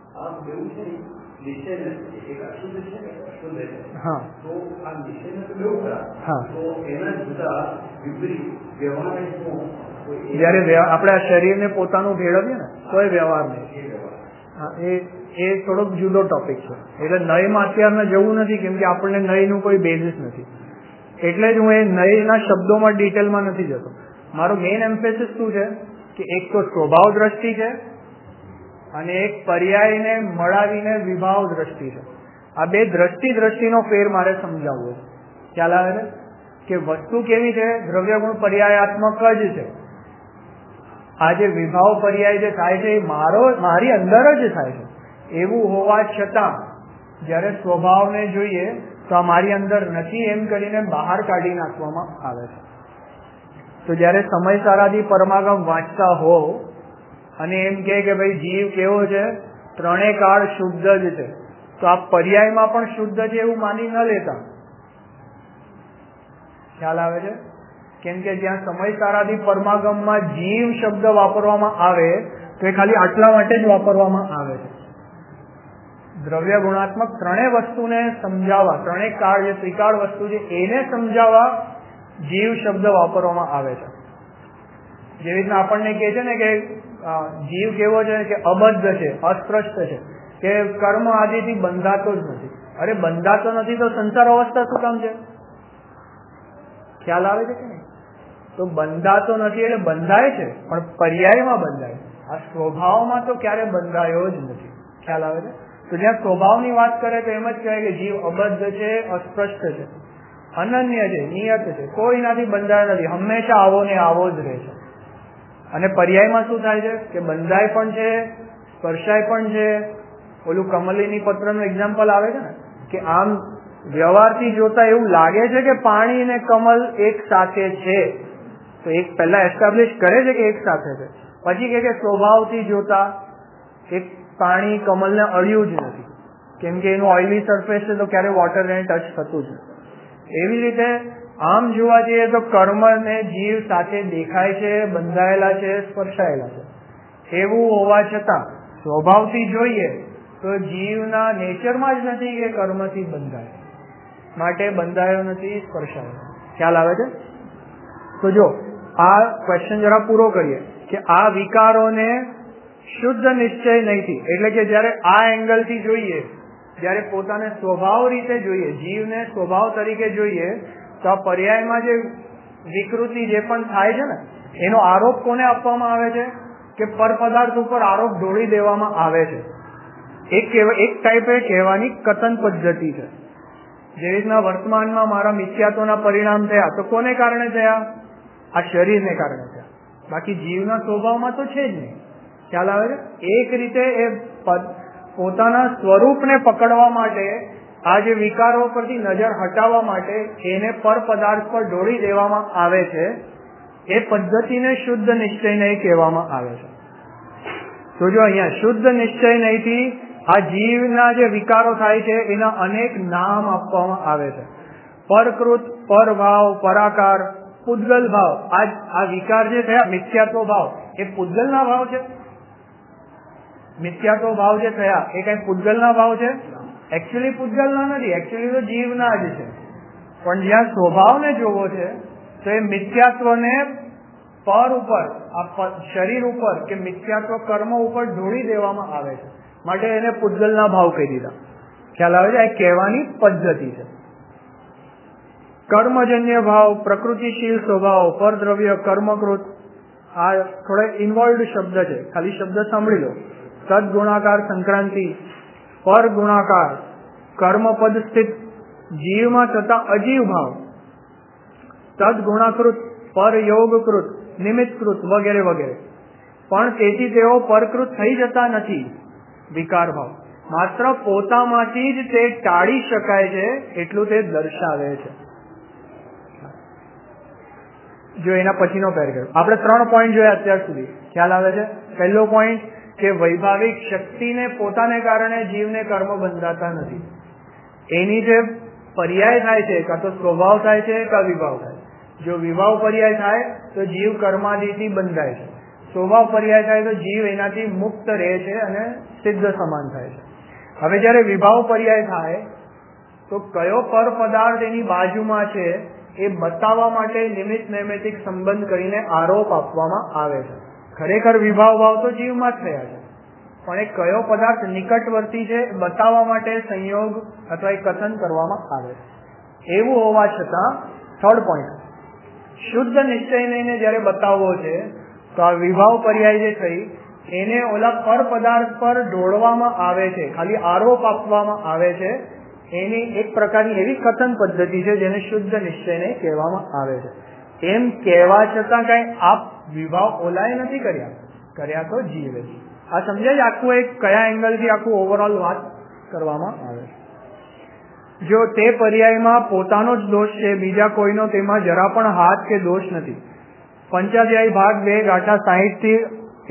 Speaker 1: જયારે આપણે આ શરીરને પોતાનું ભેળવીએ ને તો એ વ્યવહાર નહીં. એ થોડોક જુદો ટોપિક છે. એટલે નયમાં અત્યારના જવું નથી, કેમ કે આપણને નયનું કોઈ બેઝિસ નથી. એટલે જ હું એ નયના શબ્દોમાં ડિટેલમાં નથી જતો. મારું મેઇન એમ્ફેસિસ શું છે કે એક તો સ્વભાવ દ્રષ્ટિ છે અને એક પર્યાયને મળાવીને વિભાવ દ્રષ્ટિ છે. આ બે દ્રષ્ટિનો ફેર મારે સમજાવવો છે. ખ્યાલ આવે છે કે વસ્તુ કેવી છે? દ્રવ્ય ગુણ પર્યાયાત્મક જ છે. આ જે વિભાવ પર્યાય જે થાય છે એ મારી અંદર જ થાય છે. એવું હોવા છતાં જયારે સ્વભાવને જોઈએ તો આ મારી અંદર નથી એમ કરીને બહાર કાઢી નાખવામાં આવે છે. તો જયારે સમય સારાથી પરમાગમ વાંચતા હો અને એમ કે ભાઈ જીવ કેવો છે? ત્રણેય કાળ શુદ્ધ જ છે, તો આ પર્યાયમાં પણ શુદ્ધ છે એવું માની ન લેતા. ખ્યાલ આવે છે? કેમ કે જ્યાં સમય સારાથી પરમાગમમાં જીવ શબ્દ વાપરવામાં આવે તો એ ખાલી આટલા માટે જ વાપરવામાં આવે છે. દ્રવ્ય ગુણાત્મક ત્રણેય વસ્તુને સમજાવવા, ત્રણેય કાળ જે ત્રિકાળ વસ્તુ છે એને સમજાવવા જીવ શબ્દ વાપરવામાં આવે છે. જેવી રીતના આપણને કહે છે ને કે જીવ કેવો છે કે અબદ્ધ છે, અસ્પૃષ્ટ છે, કે કર્મ આદિથી બંધાતો જ નથી. અરે બંધાતો નથી તો સંસાર અવસ્થા શું કામ છે? ખ્યાલ આવે છે કે નહીં? તો બંધાતો નથી એટલે બંધાય છે, પણ પર્યાયમાં બંધાય. આ સ્વભાવમાં તો ક્યારે બંધાયો જ નથી. ખ્યાલ આવે છે? તો તો જ્યાં સ્વભાવની વાત કરે તો એમ જ કહેવાય કે જીવ અબદ્ધ છે, અસ્પષ્ટ છે, અનન્ય છે, નિયત છે, કોઈનાથી બંધાયેલ નથી, હંમેશા આવો ને આવો જ રહે છે. અને પર્યાયમાં શું થાય છે કે બંધાય પણ છે, સ્પર્શાય પણ છે. ઓલું કમલિની પત્રનું એક્ઝામ્પલ આવે છે ને કે આમ વ્યવહારથી જોતા એવું લાગે છે કે પાણી ને કમલ એક સાથે છે, તો એક પહેલા એસ્ટાબ્લિશ કરે છે કે એક સાથે છે, પછી કે સ્વભાવથી જોતા એક પાણી કમલને અડ્યું જ નથી, કેમ કે એનું ઓઇલી સરફેસ છે તો ક્યારે વોટરને ટચ થતું જ નથી. એવી રીતે આમ જોવા જઈએ તો કર્મ ને જીવ સાથે દેખાય છે, બંધાયેલા છે, સ્પર્શાયેલા છે. એવું હોવા છતાં સ્વભાવથી જોઈએ તો જીવના નેચરમાં જ નથી કે કર્મથી બંધાય, માટે બંધાયો નથી, સ્પર્શાયો. ખ્યાલ આવે છે? તો જો આ ક્વેશ્ચન જરા પૂરો કરીએ કે આ વિકારોને શુદ્ધ નિશ્ચય નહીંથી, એટલે કે જયારે આ એંગલથી જોઈએ, જયારે પોતાને સ્વભાવ રીતે જોઈએ, જીવને સ્વભાવ તરીકે જોઈએ, તો આ પર્યાયમાં જે વિકૃતિ જે પણ થાય છે ને એનો આરોપ કોને આપવામાં આવે છે કે પર પદાર્થ ઉપર આરોપ ઢોળી દેવામાં આવે છે. એક ટાઈપે કહેવાની કથન પદ્ધતિ છે. જે રીતના વર્તમાનમાં મારા મિથ્યાત્વના પરિણામ થયા તો કોને કારણે થયા? આ શરીરને કારણે થયા, બાકી જીવના સ્વભાવમાં તો છે જ નહીં. ખ્યાલ આવે છે? એક રીતે એ પોતાના સ્વરૂપને પકડવા માટે, આ જે વિકારો પરથી નજર હટાવવા માટે એને પર પદાર્થ પર ઢોળી દેવામાં આવે છે. એ પદ્ધતિને શુદ્ધ નિશ્ચય નહીં કહેવામાં આવે છે. તો જો અહીંયા શુદ્ધ નિશ્ચય નહીંથી આ જીવના જે વિકારો થાય છે એના અનેક નામ આપવામાં આવે છે. પરકૃત, પરભાવ, પરાકાર, પૂદગલ ભાવ. આ વિકાર જે થયા મિથ્યાત્વ ભાવ, એ પૂદગલના ભાવ છે? મિથ્યાત્વ ભાવ જે થયા એ કઈ પૂદગલના ભાવ છે? એકચ્યુઅલી પૂદગલના નથી, એકચ્યુઅલી તો જીવના જ છે. પણ જ્યાં સ્વભાવને જોવો છે તો એ મિથ્યાત્વને પર ઉપર, આ શરીર ઉપર કે મિથ્યાત્વ કર્મ ઉપર ઢોળી દેવામાં આવે છે, માટે એને પૂદગલના ભાવ કહી દીધા. ખ્યાલ આવે છે? એ કહેવાની પદ્ધતિ છે. કર્મજન્ય ભાવ, પ્રકૃતિશીલ સ્વભાવ, પરદ્રવ્ય, કર્મકૃત. આ થોડે ઇન્વોલ્વ શબ્દ છે, ખાલી શબ્દ સાંભળી લો. સદગુણાકાર સંક્રાંતિ, પર ગુણાકાર, કર્મપદ સ્થિત, જીવમાં થતા અજીવ ભાવ, સદગુણાકૃત, પર યોગકૃત, નિમિત્તકૃત વગેરે વગેરે. પણ તેથી તેઓ પરકૃત થઈ જતા નથી. વિકાર ભાવ માત્ર પોતામાંથી જ તે ટાળી શકાય છે એટલું તે દર્શાવે છે. જો એના પછીનો પેરેગ્રાફ આપણે 3 પોઈન્ટ જોયા અત્યાર સુધી. ખ્યાલ આવે છે? પહેલો પોઈન્ટ કે વૈભાવિક શક્તિને પોતાને કારણે જીવને કર્મ બંધાતા નથી. એની જે પર્યાય થાય છે, કાં તો સ્વભાવ થાય છે કાં વિભાવ થાય. જો વિભાવ પર્યાય થાય તો જીવ કર્માદિથી બંધાય છે, સ્વભાવ પર્યાય થાય તો જીવ એનાથી મુક્ત રહે છે અને સિદ્ધ સમાન થાય છે. હવે જયારે વિભાવ પર્યાય થાય તો કયો પર પદાર્થ એની બાજુમાં છે એ બતાવવા માટે નિમિત્ત નૈમિત્તિક સંબંધ કરીને આરોપ આપવામાં આવે છે. ખરેખર વિભાવ ભાવ તો જીવમાં જ થયા છે, પણ એ કયો પદાર્થ નિકટવર્તી છે બતાવવા માટે સંયોગ અથવા એ કથન કરવામાં આવે છે. એવું હોવા છતાં થર્ડ પોઈન્ટ, શુદ્ધ નિશ્ચયને જયારે બતાવવો છે તો આ વિભાવ પર્યાય જે થઈ એને ઓલા પર પદાર્થ પર ઢોળવામાં આવે છે, ખાલી આરોપ આપવામાં આવે છે. એની એક પ્રકારની એવી કથન પદ્ધતિ છે જેને શુદ્ધ નિશ્ચયને કહેવામાં આવે છે. એમ કહેવા છતાં કઈ આપ વિભાવ ઓલાય નથી કર્યા તો જીવે. આ સમજાય આખું એક કયા એંગલથી આખું ઓવરઓલ વાત કરવામાં આવે છે. જો તે પર્યાયમાં પોતાનો જ દોષ છે, બીજા કોઈનો તેમાં જરા પણ હાથ કે દોષ નથી. પંચાધ્યાયી ભાગ 2 ગાંઠા 60 થી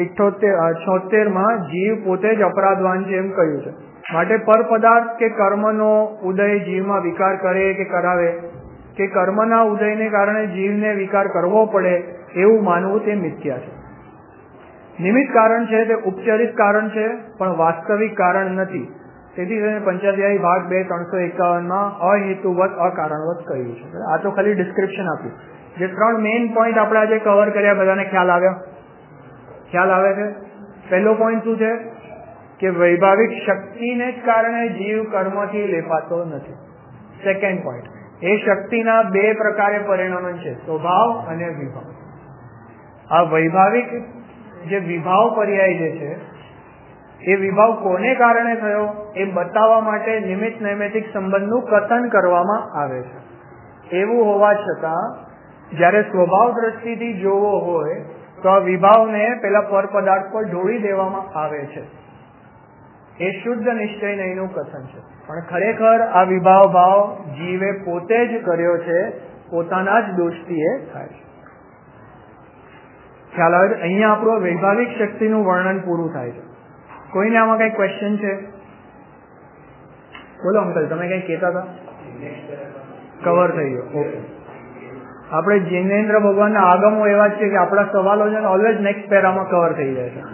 Speaker 1: 76 જીવ પોતે જ અપરાધવાન છે એમ કહ્યું છે. માટે પર પદાર્થ કે કર્મનો ઉદય જીવમાં વિકાર કરે કે કરાવે, કે કર્મના ઉદયને કારણે જીવને વિકાર કરવો પડે એવું માનવું તે મિથ્યા છે. નિમિત્ત કારણ છે તે ઉપચારિત કારણ છે પણ વાસ્તવિક કારણ નથી. તેથી તેને પંચાધ્યાયી ભાગ 2 351 અહેતુવત અકારણવત કહ્યું છે. આ તો ખાલી ડિસ્ક્રિપ્શન આપ્યું. જે 3 મેઇન પોઈન્ટ આપણે આજે કવર કર્યા બધાને ખ્યાલ આવ્યો? ખ્યાલ આવે છે? પહેલો પોઈન્ટ શું છે કે વૈભાવિક શક્તિને જ કારણે જીવ કર્મથી લેપાતો નથી. સેકન્ડ પોઈન્ટ, એ શક્તિના 2 પ્રકારે પરિણમન છે, સ્વભાવ અને વિભાવ. આ વૈભાવિક જે વિભાવ પર્યાય જે છે એ વિભાવ કોને કારણે થયો એ બતાવવા માટે નિમિત્ત નૈમિત્તિક સંબંધનું કથન કરવામાં આવે છે. એવું હોવા છતાં જયારે સ્વભાવ દ્રષ્ટિથી જોવો હોય તો આ વિભાવને પેલા પર પદાર્થ પર ઢોળી દેવામાં આવે છે. એ શુદ્ધ નિશ્ચય નહીંનું કથન છે. પણ ખરેખર આ વિભાવ ભાવ જીવે પોતે જ કર્યો છે, પોતાના જ દોષથી એ થાય છે. ખ્યાલ આવે? અહીંયા આપણું વૈભાવિક શક્તિનું વર્ણન પૂરું થાય છે. કોઈને આમાં કઈ ક્વેશ્ચન છે? બોલો અંકલ, તમે કઈ કહેતા હતા? કવર થઈ ગયો. ઓકે. આપણે જિનેન્દ્ર ભગવાનના આગમો એવા છે કે આપણા સવાલો છે ને ઓલવેઝ નેક્સ્ટ પેરામાં કવર થઈ જાય છે.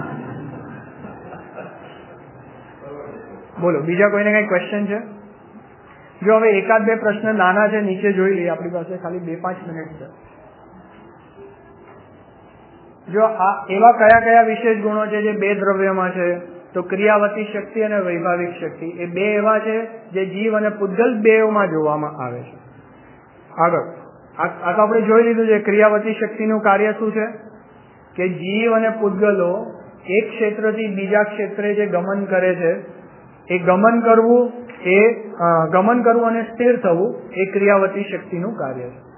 Speaker 1: બોલો, બીજા કોઈને કઈ ક્વેશ્ચન છે? જો હવે એકાદ બે પ્રશ્ન નાના છે, નીચે જોઈ લઈએ. આપણી પાસે ખાલી 2-5 મિનિટ છે. જો આ એવા કયા કયા વિશેષ ગુણો છે જે બે દ્રવ્યમાં છે, તો ક્રિયાવતી શક્તિ અને વૈભાવિક શક્તિ એ બે એવા છે જે જીવ અને પૂતગલ બેમાં જોવામાં આવે છે. આગળ આ તો આપણે જોઈ લીધું છે. ક્રિયાવતી શક્તિનું કાર્ય શું છે કે જીવ અને પૂતગલો એક ક્ષેત્રથી બીજા ક્ષેત્રે જે ગમન કરે છે, એ ગમન કરવું અને સ્થિર થવું એ ક્રિયાવતી શક્તિનું કાર્ય છે.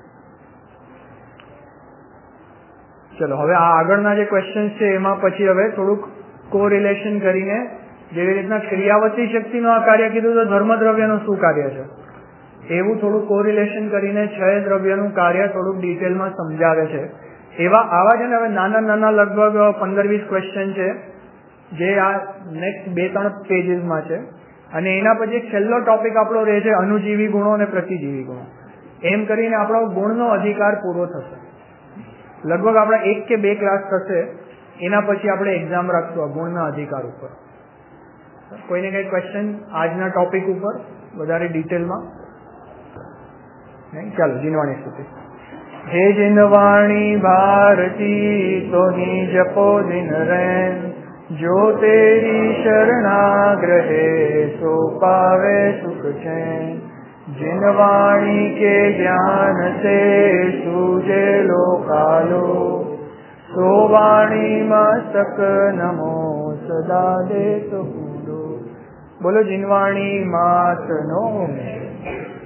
Speaker 1: ચલો, હવે આ આગળના જે ક્વેશ્ચન છે એમાં પછી હવે થોડુંક કોરિલેશન કરીને, જેવી રીતના ક્રિયાવતી શક્તિનું આ કાર્ય કીધું તો ધર્મ દ્રવ્યનું શું કાર્ય છે, એવું થોડું કોરિલેશન કરીને ક્ષય દ્રવ્યનું કાર્ય થોડુંક ડિટેલમાં સમજાવે છે. આવા છે ને હવે નાના નાના લગભગ 15-20 ક્વેશ્ચન છે જે આ નેક્સ્ટ 2-3 પેજીસમાં છે. અને એના પછી છેલ્લો ટોપિક આપણો રહે છે અનુજીવી ગુણો અને પ્રતિજીવી ગુણો. એમ કરીને આપણો ગુણનો અધિકાર પૂરો થશે. લગભગ આપણા 1 કે 2 ક્લાસ થશે. એના પછી આપણે એક્ઝામ રાખશું આ ગુણના અધિકાર ઉપર. કોઈને કઈ ક્વેશ્ચન આજના ટોપિક ઉપર વધારે ડિટેલમાં? નહીં? ચાલો, જીનવાણી સ્તુતિ. હે જીનવાણી ભારતી તોહી જપો દિન રૈન, જો તેરી શરણાગ્રહે સો પાવે સુખ ચૈન. जिनवाणी के ज्ञान से सूझे लोकालो, सो वाणी मस्तक नमो सदा दे तो बोलो जिनवाणी मात नो.